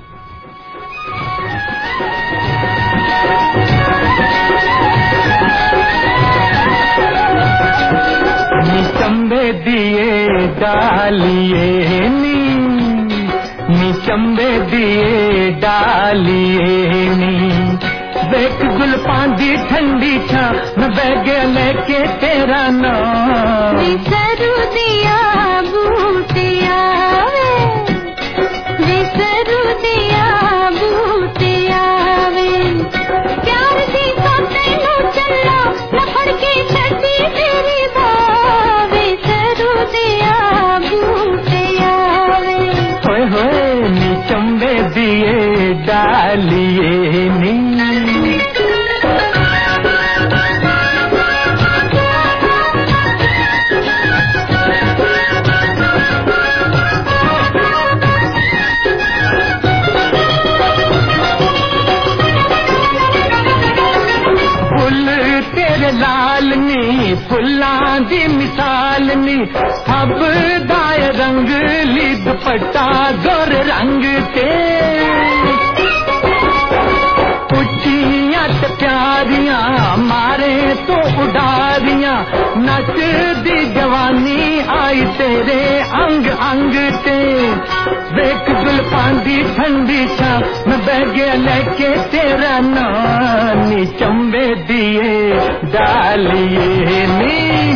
चंबे दिए डालिए नी चंबे दिए डालिए नी, देख गुलपान दी ठंडी छा मैं बैगे लेके तेरा नाम। विसरू दिया बूटिया वे, विसरू दिया बूटिया वे, प्यार दी बातें नो चला न फड़ के छड़ी तेरी बात। विसरू दिया बूटिया वे, होए होए नी चंबे दिए डालिए नी। लाल नी फुल्लां दी मिसाल नी, अब दाय रंग ली दुपट्टा गोर रंग ते, उच्चियां ते प्यारियां मारे तो उडारियां, नच दी जवानी आई दी तेरे अंग अंग ते वेख जुल्फां दी ठंडी छा मैं बह गया लेके तेरा नाम नी चंबे दिए डालिए नी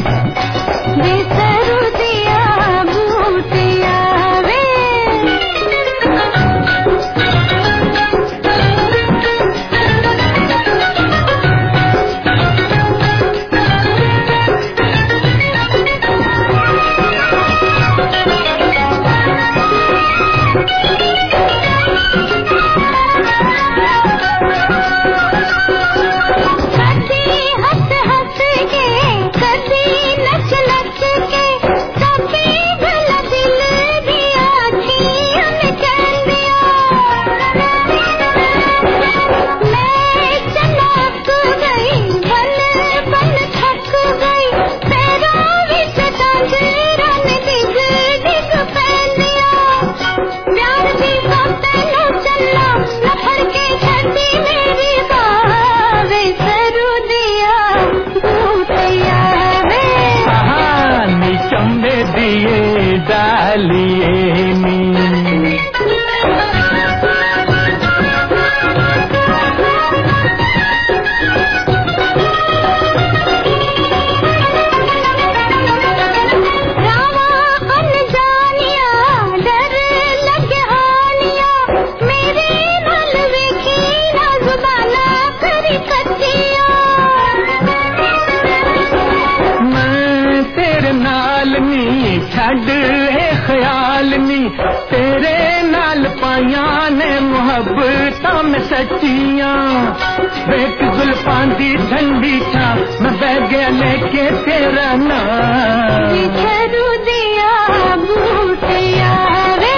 सच्चियां वेख जुल्फां दी ठंडी छा मैं बह गया लेके तेरा नाम छरू दिया बूटिया रे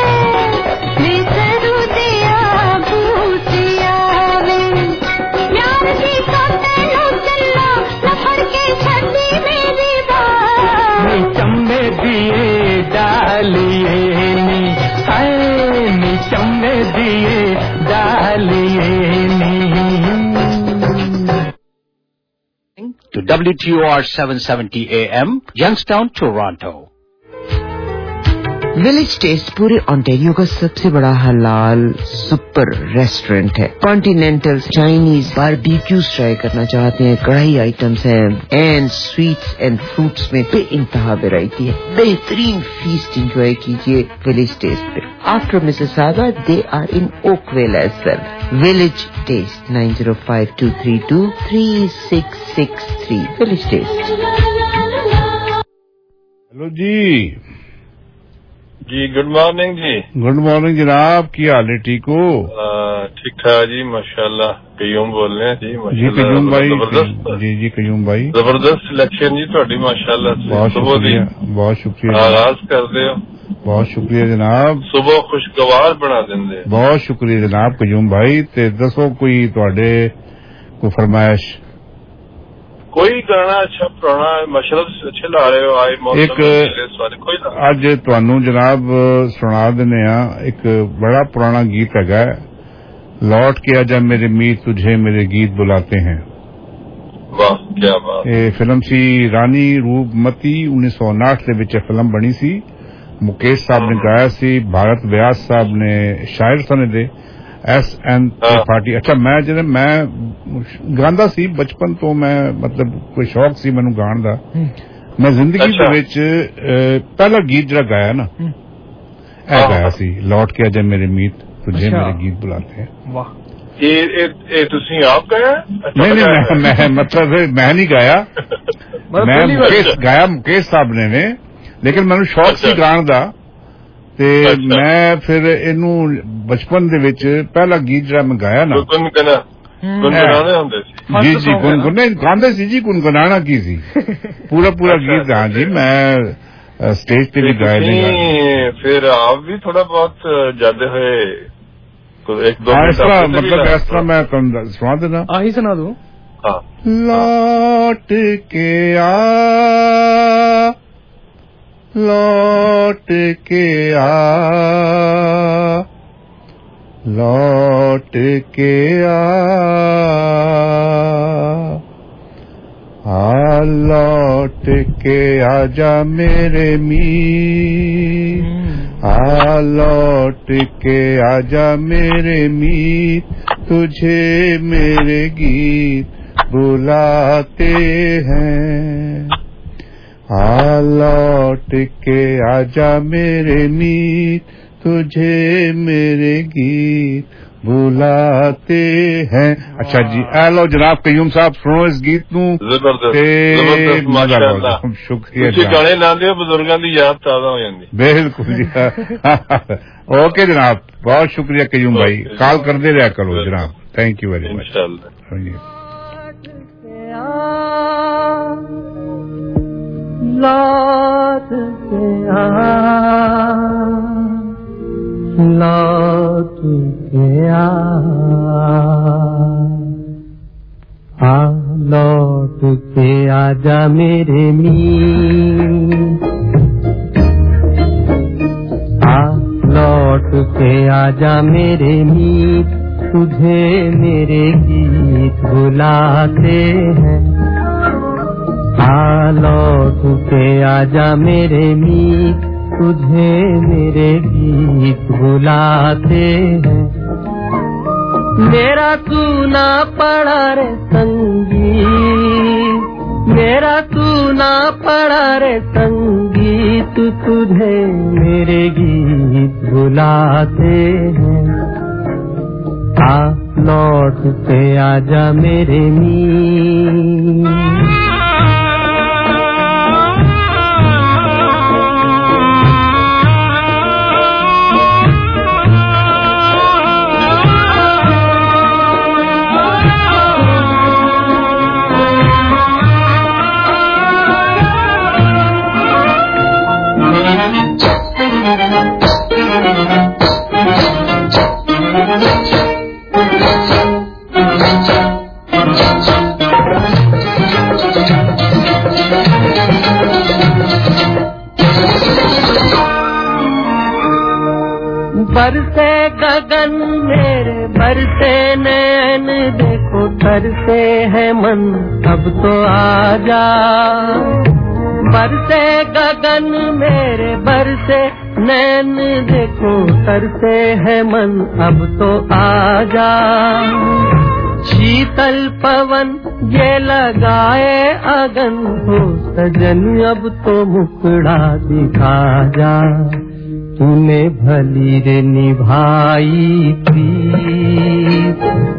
छरू दिया बूटिया रे प्यार दी तैनू चला न फड़ के छड्डी मेरी बात नी चंबे दिए डालिए नी हाय नी चंबे दिए to WTOR 770 AM, Youngstown, Toronto. Village taste पूरे ऑन्टेरियो का सबसे बड़ा हलाल सुपर रेस्टोरेंट है। कॉन्टिनेंटल, चाइनीज, बारबेक्यूज ट्राई करना चाहते हैं, कढ़ाई आइटम्स हैं एंड स्वीट्स एंड फ्रूट्स में बेइंतहा वैरायटी है। बेहतरीन फीस्ट एंजॉय कीजिए विलेज टेस्ट पे। After Mississauga they are in Oakville as well. Village taste 905232 3663 village taste. Hello जी। जी गुड मॉर्निंग जी। गुड मॉर्निंग जनाब, की हाल है? ठीक हो? ठीक ठाक जी माशाल्लाह। कयूम बोल रहे हैं जी। जी कयूम भाई। जी जी कयूम भाई, जबरदस्त सिलेक्शन जी थोड़ी माशाल्लाह। बहुत शुक्रिया, बहुत शुक्रिया। आगाज कर दे हो, बहुत शुक्रिया जनाब। सुबह खुशगवार बना देंगे। बहुत शुक्रिया जनाब कयूम भाई। ते दसो कोई तुहाडे कोई फरमाइश? कोई गाना अच्छा पुराना मशरफ अच्छे ला रहे हो आए मौसम कोई अज तुहानू जनाब सुना देने एक बड़ा पुराना गीत है, लौट के आजा मेरे मीत तुझे मेरे गीत बुलाते हैं। वाह क्या बात। ये फिल्म सी रानी रूपमती 1959 ਦੇ ਵਿੱਚ फिल्म बनी सी। मुकेश साहब ने गाया सी, भारत व्यास साहब ने शायर सने दे, SN त्रिपाठी। अच्छा मैं गांदा सी बचपन तो, मैं मतलब कोई शौक सी मैनू गाण दा। मैं जिंदगी दे विच पहला गीत जरा गाया ना ए गाया सी, लौट के आजा मेरे मीत तुझे मेरे गीत बुलाते हैं। वाह। ये तुसी आप गाया? नहीं मैं मतलब मैं नहीं गाया, मैं मुकेश गाया, मुकेश साहब ने, लेकिन मैनू शौक सी गाण दा ते मैं फिर इनू बचपन दे विच पहला गीत जरा मैं गाया ना, जी जी गुनगुने गांदे सी जी, गुनगुनाना की सी पूरा गीत। हाँ जी मैं स्टेज पे भी गाया नहीं। फिर आप भी थोड़ा बहुत जाते हुए एक दो मतलब इस तरह मैं सुना देना, ही सुना दूं। लौट के आ, लौट के आ, लौट के आ लौट के आजा मेरे मीत, लौट के आजा मेरे मीत, तुझे मेरे गीत बुलाते हैं। लौट के आजा मेरे मीत, तुझे मेरे गीत बुलाते हैं। अच्छा जी, लो जनाब कयूम साहब सुनो इस गीत नू। जबरदस्त माशाअल्लाह, शुक्रिया ਤੁਸੀਂ ਗਾਣੇ ਲਾਉਂਦੇ ਹੋ ਬਜ਼ੁਰਗਾਂ ਦੀ ਯਾਦ ਤਾਜ਼ਾ ਹੋ ਜਾਂਦੀ। बिल्कुल जी। ओके जनाब, बहुत शुक्रिया कयूम भाई, कॉल करते रहा करो जनाब। Thank you very much. लौट के आ, लौट के आजा मेरे मीत, लौट के आजा मेरे मीत, तुझे मेरे गीत बुलाते हैं। लौट के आजा मेरे मीत, तुझे मेरे गीत बुलाते हैं। मेरा सुना पड़ा रे संगीत, मेरा सुना पड़ा रे संगीत, तुझे मेरे गीत बुलाते हैं। लौट के आजा मेरे मीत। बरसे गगन मेरे बरसे नैन, देखो तरसे है मन अब तो आजा। बरसे गगन मेरे बरसे नैन, देखो तरसे है मन अब तो आजा। शीतल पवन ये लगाए अगन, हो सजन अब तो मुखड़ा दिखा जा। तूने भली रे निभाई प्रीत,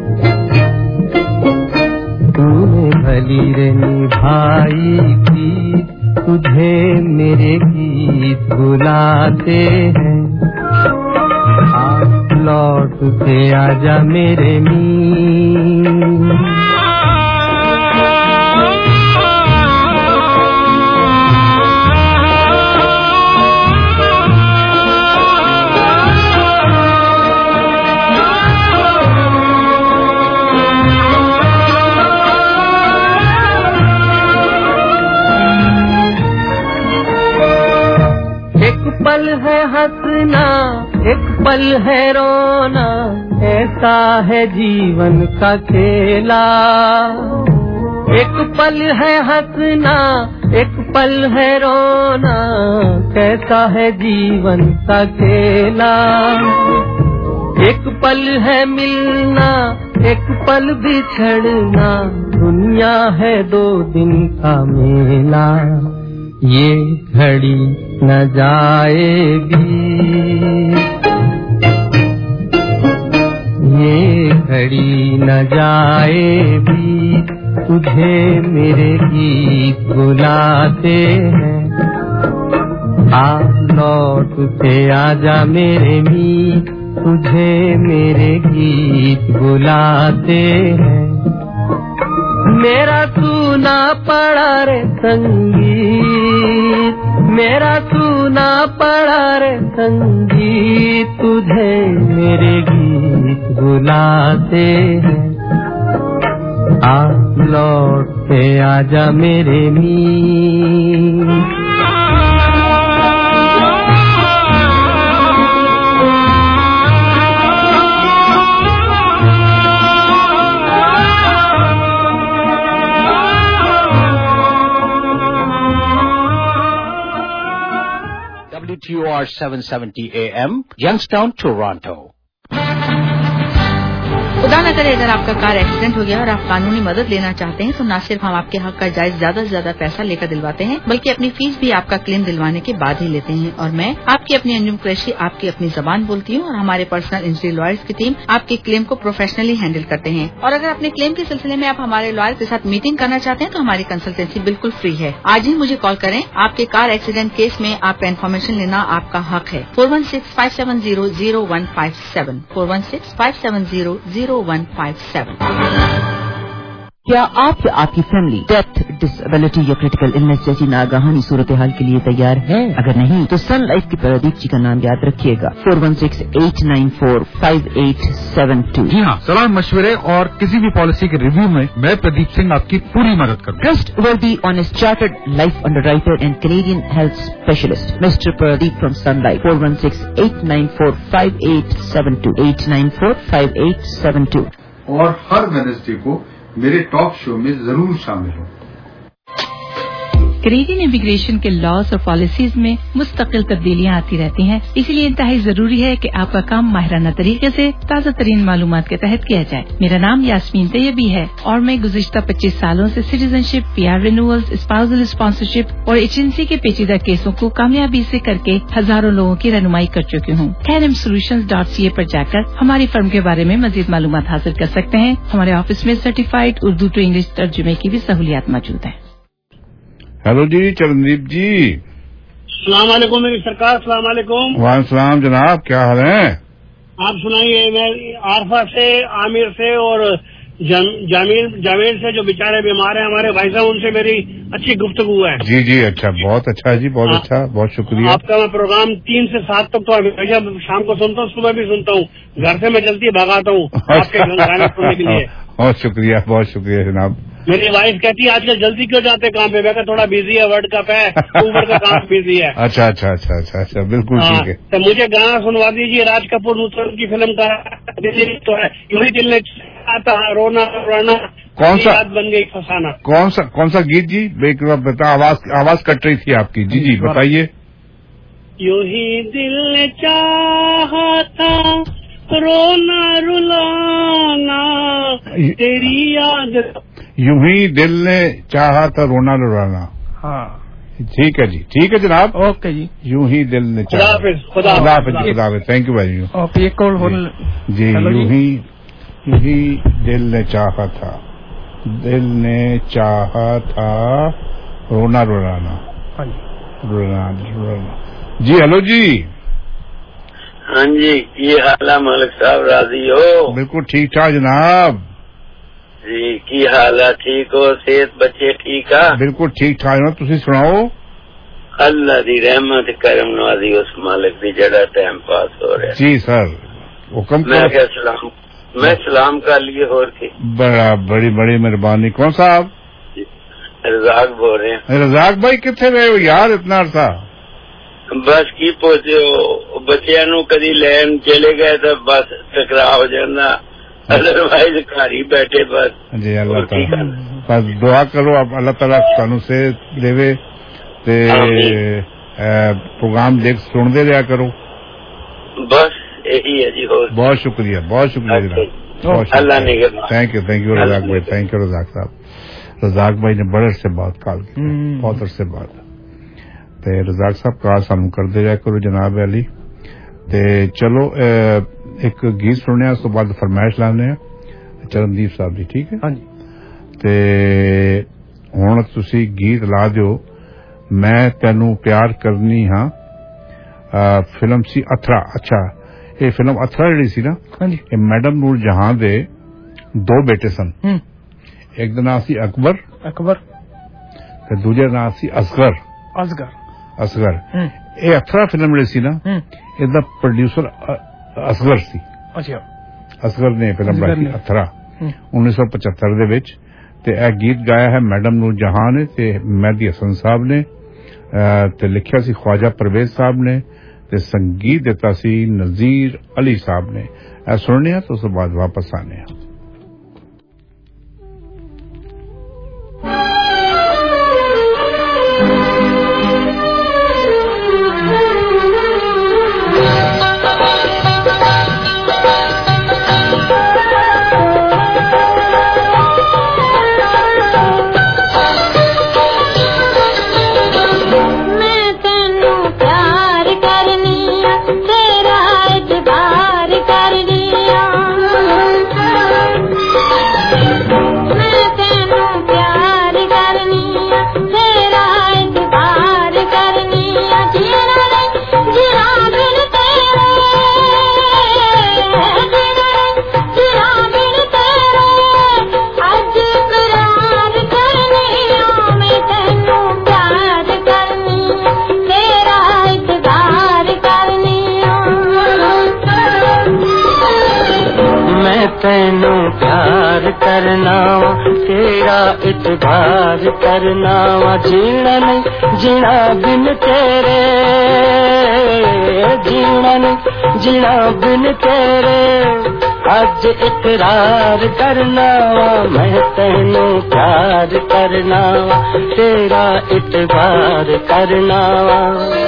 तूने भली रे निभाई प्रीत, तुझे मेरे गीत बुलाते हैं। लौट के आजा मेरे मीत। पल है हंसना एक पल है रोना, ऐसा है जीवन का खेला। एक पल है हंसना एक पल है रोना, कैसा है जीवन का खेला। एक पल है मिलना एक पल बिछड़ना, दुनिया है 2 दिन का मेला। ये घड़ी न जाएगी, ये घड़ी न जाएगी, तुझे मेरे गीत बुलाते हैं। लौट के आजा मेरे मीत, तुझे मेरे गीत बुलाते हैं। मेरा सुना पड़ा रे संगीत, मेरा सुना पड़ा रे संगीत, तुझे मेरे गीत बुलाते हैं। लौट के आजा मेरे मीत। WTOR 770 AM, Youngstown, Toronto. खुदा न करे अगर आपका कार एक्सीडेंट हो गया और आप कानूनी मदद लेना चाहते हैं तो न सिर्फ हम आपके हक का जायज ज्यादा से ज्यादा पैसा लेकर दिलवाते हैं बल्कि अपनी फीस भी आपका क्लेम दिलवाने के बाद ही लेते हैं। और मैं आपकी अपनी अंजुम कुरैशी आपकी अपनी जबान बोलती हूँ और हमारे पर्सनल इंजरी लॉयर्स की टीम आपके क्लेम को प्रोफेशनली हैंडल करते हैं। और अगर अपने क्लेम के सिलसिले में आप हमारे लॉयर के साथ मीटिंग करना चाहते हैं तो हमारी कंसल्टेंसी बिल्कुल फ्री है। आज ही मुझे कॉल करें। आपके कार एक्सीडेंट केस में आपका इन्फॉर्मेशन लेना आपका हक है। 416-570-0157 416-570-0157। क्या आप या आपकी फैमिली डेथ, डिसेबिलिटी या क्रिटिकल इलनेस जैसी नागाहानी सूरत हाल के लिए तैयार है? अगर नहीं तो सन लाइफ की प्रदीप जी का नाम याद रखिएगा। 416-894-5872। जी हाँ, सलाह मशवरे और किसी भी पॉलिसी के रिव्यू में मैं प्रदीप सिंह आपकी पूरी मदद करूँ। Trustworthy, honest, chartered life underwriter and Canadian health specialist, Mr. Pradeep from Sun Life. 416-894-5872 894-5872। और हर वेडनेसडे को मेरे टॉक शो में जरूर शामिल हो। कैनेडियन इमिग्रेशन के लॉज और पॉलिसीज में मुस्तकिल तब्दीलियां आती रहती हैं, इसलिए इंतहाई जरूरी है कि आपका काम माहिराना तरीके से ताज़ा तरीन मालूमात के तहत किया जाए। मेरा नाम यास्मीन तैयबी है और मैं गुज़िश्ता 25 सालों से citizenship, PR renewals, spousal sponsorship और एजेंसी के पेचीदा केसों को कामयाबी से करके हजारों लोगों की रहनुमाई कर चुकी हूँ। KNMSolutions.ca पर जाकर हमारी फर्म के बारे में मजीद मालूमात हासिल कर सकते हैं। हमारे ऑफिस में सर्टिफाइड उर्दू टू इंग्लिश तर्जुमे की भी सहूलियात मौजूद है। हेलो जी, चरणदीप जी। सलाम वालेकुम मेरी सरकार। सलाम वालेकुम। वालेकुम जनाब, क्या हाल है? आप सुनाइए। मैं आरफा से, आमिर से और जावेद से जो बेचारे बीमार हैं हमारे भाई साहब, उनसे मेरी अच्छी गुफ्तगू है। जी जी, अच्छा, बहुत अच्छा जी, बहुत अच्छा, बहुत शुक्रिया। आपका मैं प्रोग्राम 3 से 7 तक तो हमेशा शाम को सुनता हूँ, सुबह भी सुनता हूँ, घर से मैं जल्दी भगाता हूँ आपके गाने सुनने के लिए। बहुत शुक्रिया जनाब। मेरी वाइफ कहती है आजकल जल्दी क्यों जाते काम पे? मैं कहा थोड़ा बिजी है, वर्ल्ड कप है, ऊबर का काम बिजी है। अच्छा, बिल्कुल ठीक है। तो मुझे गाना सुनवा दीजिए राज कपूर मुसलम की फिल्म का। तो है यूं दिल ने आता रोना रोना, कौन सा याद बन गई फसाना। कौन सा गीत जी? बता, आवाज कट रही थी आपकी। जी बताइए। यूं ही दिल ने चाहा था रोना रुलाना, तेरी याद। यूं ही दिल ने चाहा था रोना रुलाना। हाँ, ठीक है जी, ठीक है जनाब। ओके जी। यूं ही दिल ने चाहा। खुदा हाफिज। थैंक यू भाई। ओके, ये कॉल हो जी। यूं ही दिल ने चाहा था रोना रुलाना। रुलाना। जी हेलो जी। हाँ जी, ये हाल है मलिक साहब, राजी हो? बिल्कुल ठीक ठाक जनाब जी। की हाल है? ठीक हो? सेहत बच्चे ठीक है? बिल्कुल ठीक ठाक हो। तुसी सुनाओ। अल्लाह दी रहमत करम नवाजी उस मालिक दी जड़ा टाइम पास हो रहा है। जी सर, हुक्म मैं क्या सलाम कर लिए। और की बड़ी मेहरबानी। कौन साहब? रजाक बोल रहे हैं। रजाक भाई कितने रहे हो यार इतना अर्सा? बस की पहुंचे बच्चिया नु कदी लैन चले गए तो बस टकराव हो जाना, अदरवाइज घर ही बैठे बस। जी अल्लाह ताला बस दुआ करो, आप अल्लाह ताला सानू से देवे ते प्रोग्राम देख सुनते रहा करो। बस यही है जी। हो बहुत शुक्रिया जनाब। अल्लाह ने थैंक यू रजाक भाई। थैंक यू रजाक साहब। रजाक भाई ने बड़े अरसे बाद कॉल की, बहुत अरसे बाद। ते रजाक साहब कॉल सानू करते रहा करो जनाब अली। ते चलो एक गीत सुनने, उस तो बाद फरमाइश लाने चरणदीप साहब जी, ठीक है? हाँ जी। ते हुण तुसी गीत ला दियो, मैं तेनू प्यार करनी हाँ। फिल्म सी अथरा। अच्छा, ये फिल्म अथरा जी सी ना, ये मैडम नूर जहां दे 2 बेटे सन। एक दा नाम सी अकबर ते दूजे नाम सी असगर। ये अथरा फिल्म जी सी ना, इसदा प्रोड्यूसर असगर सी। अच्छा, असगर ने फिल्म बनाई अथरा 1975 दे विच। ते यह गीत गाया है मैडम नूर जहां ने ते मेहदी हसन साहब ने, ते लिखिया सी ख्वाजा परवेज साहब ने, ते संगीत दिता सी नजीर अली साहब ने। सुनने तो उस बाद वापस आने। तैनू प्यार करना वा तेरा इतबार करना वा जीना नहीं जीना बिन तेरे जीना नहीं जीना बिन तेरे अज इकरार करना वा मैं तैनू प्यार करना वा तेरा इतबार करना वा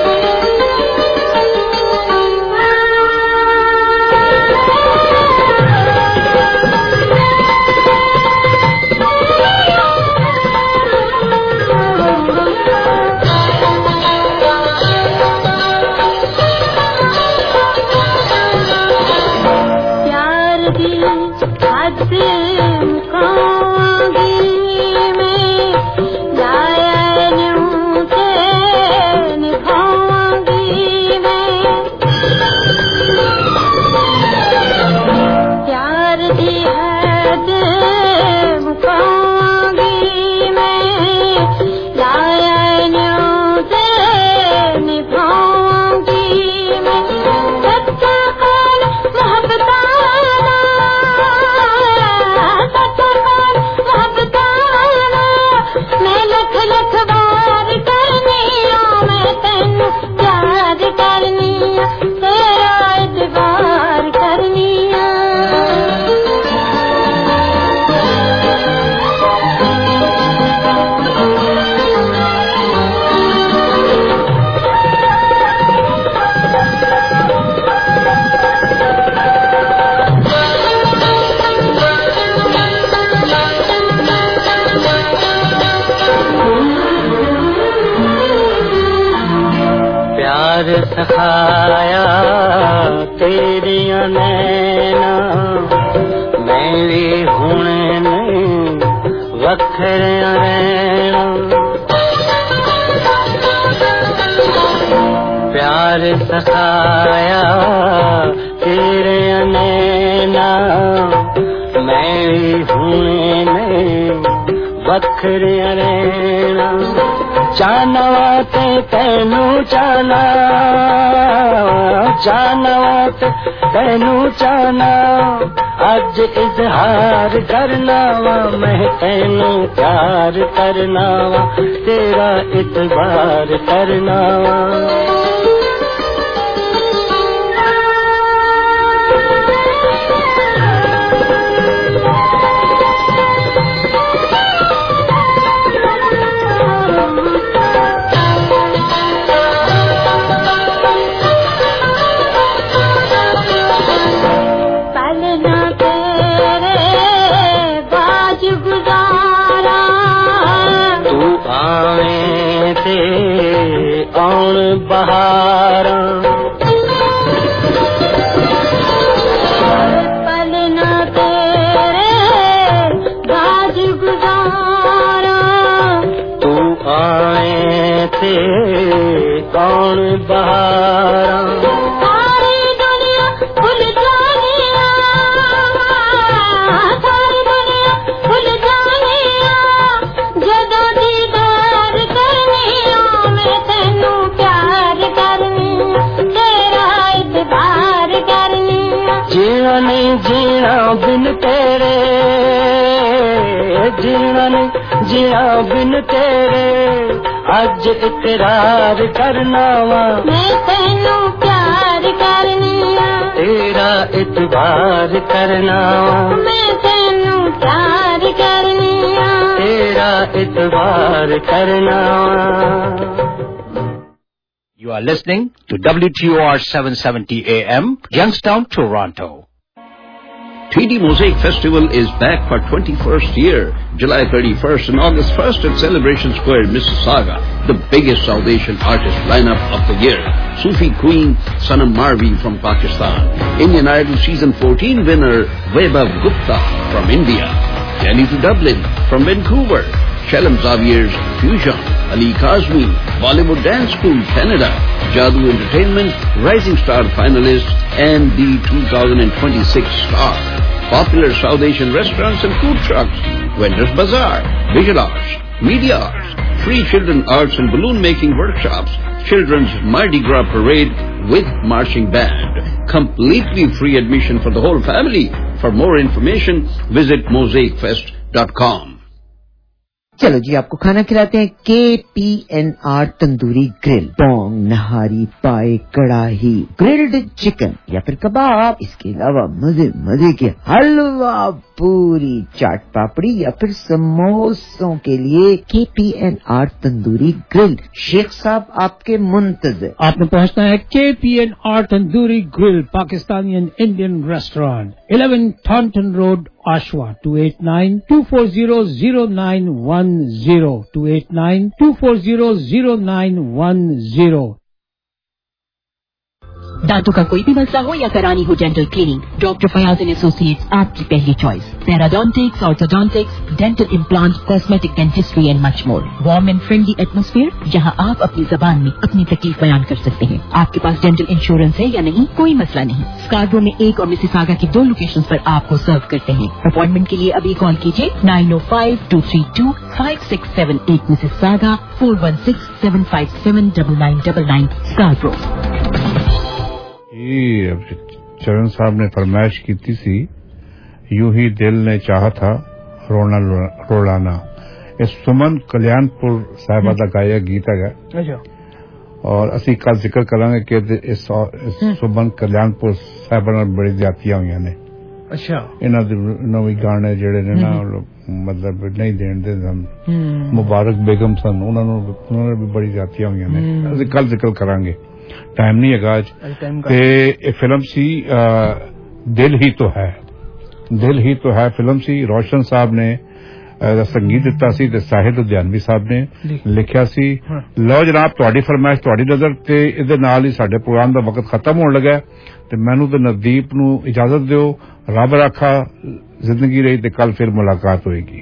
सखाया तेरिया नैना मेरी हुणे नहीं वखरिया रहना प्यार सखाया तेरिया नैना मेरी हुणे नहीं वखरिया रहना जानवा ते तैनू जाना जानवा ते तैनू जाना अज इजहार करना वा मैं तैनू प्यार करना वा तेरा इतबार करना वा बहारा पलना तेरे बाज गुजारा तू आए थे कौन बहारा सारी दुनिया भूल जानिया सारी दुनिया भूल जानिया जदों दीदार करनिया मैं तैनू जीना नहीं जीना बिन तेरे जीना नहीं जीना बिन तेरे अज इकरार करना वा मैं तैनू प्यार करनिया तेरा इतबार करना वा मैं तैनू प्यार करनिया तेरा इतबार करना वा You are listening to WTOR 770 AM, Youngstown, Toronto. TD Mosaic Festival is back for 21st year, July 31st and August 1st at Celebration Square, Mississauga. The biggest South Asian artist lineup of the year. Sufi Queen Sanam Marvi from Pakistan. Indian Idol Season 14 winner Vaibhav Gupta from India. Jenny to Dublin from Vancouver. Shalom Xavier's Fusion, Ali Kazmi, Bollywood Dance School, Canada, Jadoo Entertainment, Rising Star finalists, and the 2026 star. Popular South Asian restaurants and food trucks, Vendors Bazaar, Visual Arts, Media Arts, free children arts and balloon making workshops, children's Mardi Gras parade with marching band, completely free admission for the whole family, For more information, visit mosaicfest.com. चलो जी, आपको खाना खिलाते हैं KPNR tandoori grill. Pong, नहारी, पाए, कड़ाही, grilled chicken या फिर कबाब, इसके अलावा मजे मजे के हलवा, पूरी, चाट पापड़ी या फिर समोसों के लिए KPNR तंदूरी ग्रिल। शेख साहब आपके मुंतज़िर। आपने पहुंचना है KPNR tandoori grill, Pakistani and Indian restaurant, 11 Thornton road, Oshawa, 2892400910, 2892400910। दांतों का कोई भी मसला हो या करानी हो dental cleaning, doctor Fayaz and associates आपकी पहली choice. Periodontics, orthodontics, dental implant, cosmetic dentistry and much more. Warm and friendly atmosphere जहां आप अपनी जबान में अपनी तकलीफ बयान कर सकते हैं। आपके पास डेंटल इंश्योरेंस है या नहीं, कोई मसला नहीं। स्कार्बरो में एक और मिसिसागा की 2 लोकेशंस पर आपको सर्व करते हैं। अपॉइंटमेंट के लिए अभी कॉल कीजिए 9052325678 मिसिसागा, 4167579999 स्कार्बरो। चरण साहब ने फरमाइश की थी, यूं ही दिल ने चाहा था रोना रोलाना। इस सुमन कल्याणपुर साहिबा का गाया गीत है और असी कल जिक्र करांगे कि इस सुमन कल्याणपुर साहिबा नाल बड़ी ज्यादतियां हुई ने। अच्छा, इन्हों भी गाने जेड़े ने ना मतलब नहीं देन दे मुबारक बेगम सन, उन्होंने भी बड़ी ज्यादतियां हुई ने। असी कल जिक्र करांगे, टाइम नहीं है आज। ते फिल्म सी दिल ही तो है, दिल ही तो है फिल्म सी। रोशन साहब ने संगीत दिता सी ते साहिल लुधियानवी साहब ने लिखिया सी। लो जनाब, तुहाडी फरमाइश, तुहाडी नजर ते इहदे नाल ही साडे प्रोग्राम दा वक्त खत्म होण लगा ते मैनू ते नवदीप नू इजाजत दिओ। रब राखा, जिंदगी रही ते कल फिर मुलाकात होएगी।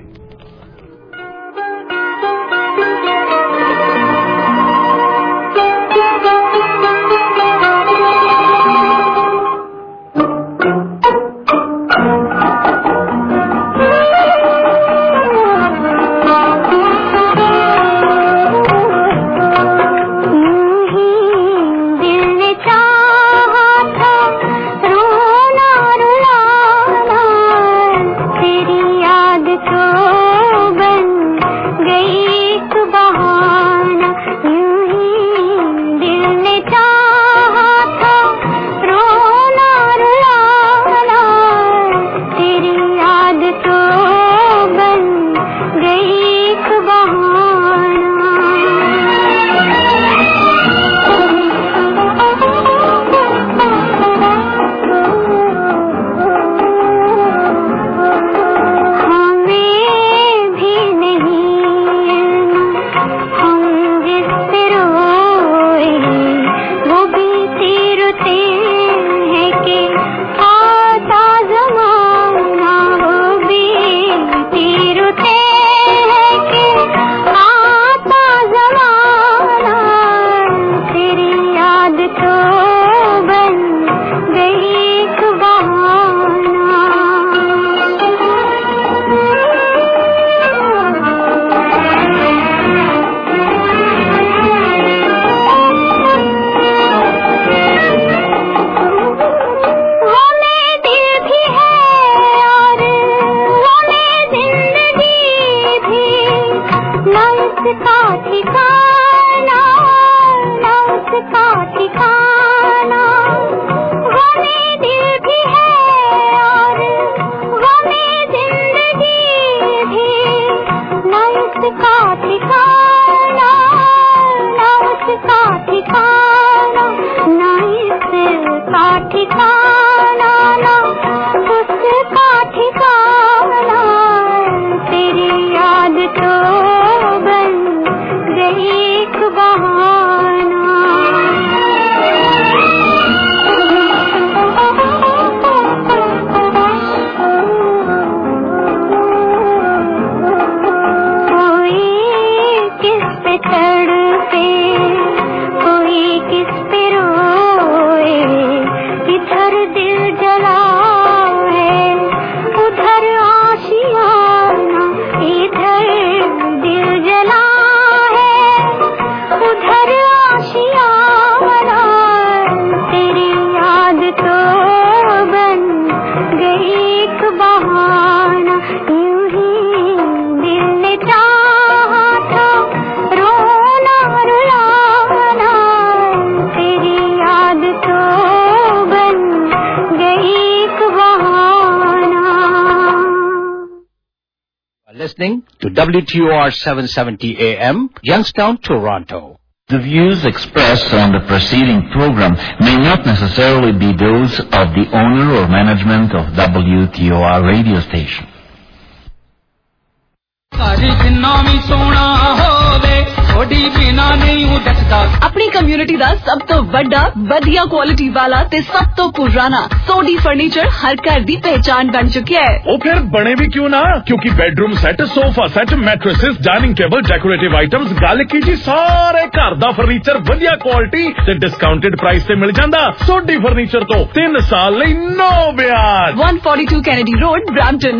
कोई किस पे रोए, इधर listening to WTOR 770 AM, Youngstown, Toronto. The views expressed on the preceding program may not necessarily be those of the owner or management of WTOR radio station. अपनी कम्युनिटी ਦਾ ਸਭ ਤੋਂ ਵੱਡਾ ਵਧੀਆ ਕੁਆਲਿਟੀ ਵਾਲਾ ਤੇ ਸਭ ਤੋਂ ਪੁਰਾਣਾ ਸੋਡੀ ਫਰਨੀਚਰ ਹਰ ਘਰ ਦੀ ਪਹਿਚਾਨ ਬਣ ਚੁੱਕਿਆ ਹੈ। ਉਹ ਫਿਰ ਬਣੇ ਵੀ ਕਿਉਂ ਨਾ, ਕਿਉਂਕਿ bedroom set, sofa set, mattresses, dining table, decorative items, ਗੱਲ ਕੀ ਜੀ ਸਾਰੇ ਘਰ ਦਾ ਫਰਨੀਚਰ ਵਧੀਆ ਕੁਆਲਿਟੀ ਤੇ ਡਿਸਕਾਊਂਟਡ ਪ੍ਰਾਈਸ ਤੇ ਮਿਲ ਜਾਂਦਾ। ਸੋਡੀ ਫਰਨੀਚਰ ਤੋਂ 3 ਸਾਲ ਲਈ ਨੋ ਵਿਆਜ। 142 Kennedy road, Brampton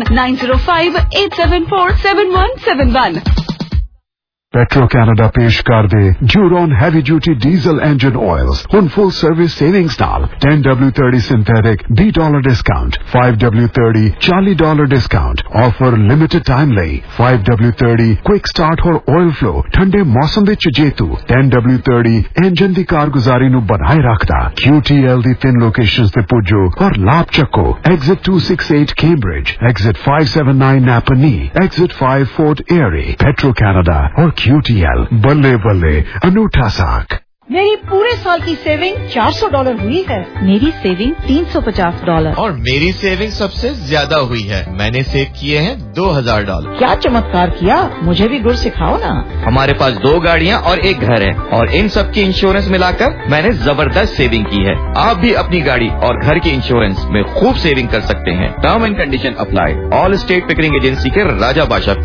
9058747171। Petro Canada पेश कर दे Juron heavy duty diesel engine oils हुन फुल सर्विस सेविंग्स नाल $10W30 synthetic $20 discount, $5W30 $40 discount offer limited time लई। $5W30 क्विक स्टार्ट और ऑयल फ्लो ठंडे मौसम विच जेतू। $10W30 इंजन दी कारगुजारी नु बनाए रखदा। QTL दी 3 लोकेशंस ते पुजो और लाभ चक्को। Exit 268 Cambridge, exit 579 Napanee, exit 5 Fort Erie। Petro Canada और QTL बल्ले बल्ले अनूठा साख। मेरी पूरे साल की सेविंग $400 हुई है। मेरी सेविंग $350 और मेरी सेविंग सबसे ज्यादा हुई है। मैंने सेव किए हैं $2000। क्या चमत्कार किया, मुझे भी गुर सिखाओ ना। हमारे पास 2 गाड़ियाँ और 1 घर है और इन सब की इंश्योरेंस मिलाकर मैंने जबरदस्त सेविंग की है। आप भी अपनी गाड़ी और घर की इंश्योरेंस में खूब सेविंग कर सकते हैं। Term and condition apply. All state Pickering agency के राजा बादशाह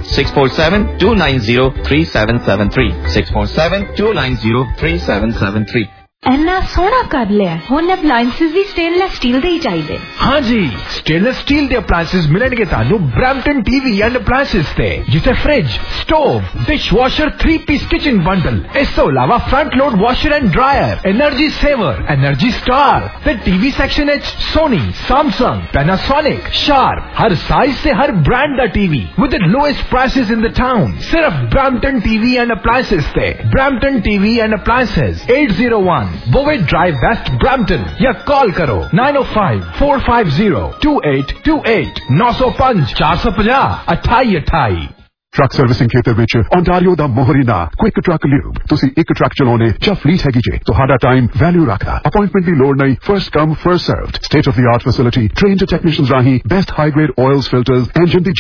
647-290-3773 647-290-3773। इन्ना सोना कर लिया हुन अप्लायंसेस भी स्टेनलेस स्टील दे ही चाहिए। हाँ जी, स्टेनलेस स्टील दे अप्लायंसेस मिलणगे तानू ब्रैम्पटन टीवी एंड अप्लायंसेस ते, जिथे fridge, stove, dish washer, three piece kitchen bundle, इस तो अलावा front load washer and dryer, energy saver, energy star ते टीवी सेक्शन एच सोनी, सैमसंग, पैनासोनिक, शार्प, हर साइज से हर ब्रांड दा TV with the lowest prices in the town. सिर्फ ब्रैम्पटन टीवी एंड अप्लायंसेस ते। Brampton TV and appliances 801 बोवेट drive west, Brampton, या call करो 905-450-2828 905 450 2828। ट्रक सर्विसिंग खेतर विच ओंटारियो दा मोहरी ना क्विक ट्रक ल्यूब। तुसी एक ट्रक चलाने ਜਾਂ ਫਲੀਟ ਹੈਗੀ ਜੇ ਤੁਹਾਡਾ ਟਾਈਮ ਵੈਲਿਊ ਰੱਖਦਾ। अपॉइंटमेंट ਦੀ ਲੋੜ ਨਹੀਂ, first come first served. State of the art facility, trained technicians राਹੀਂ best high grade oils, filters, engine दी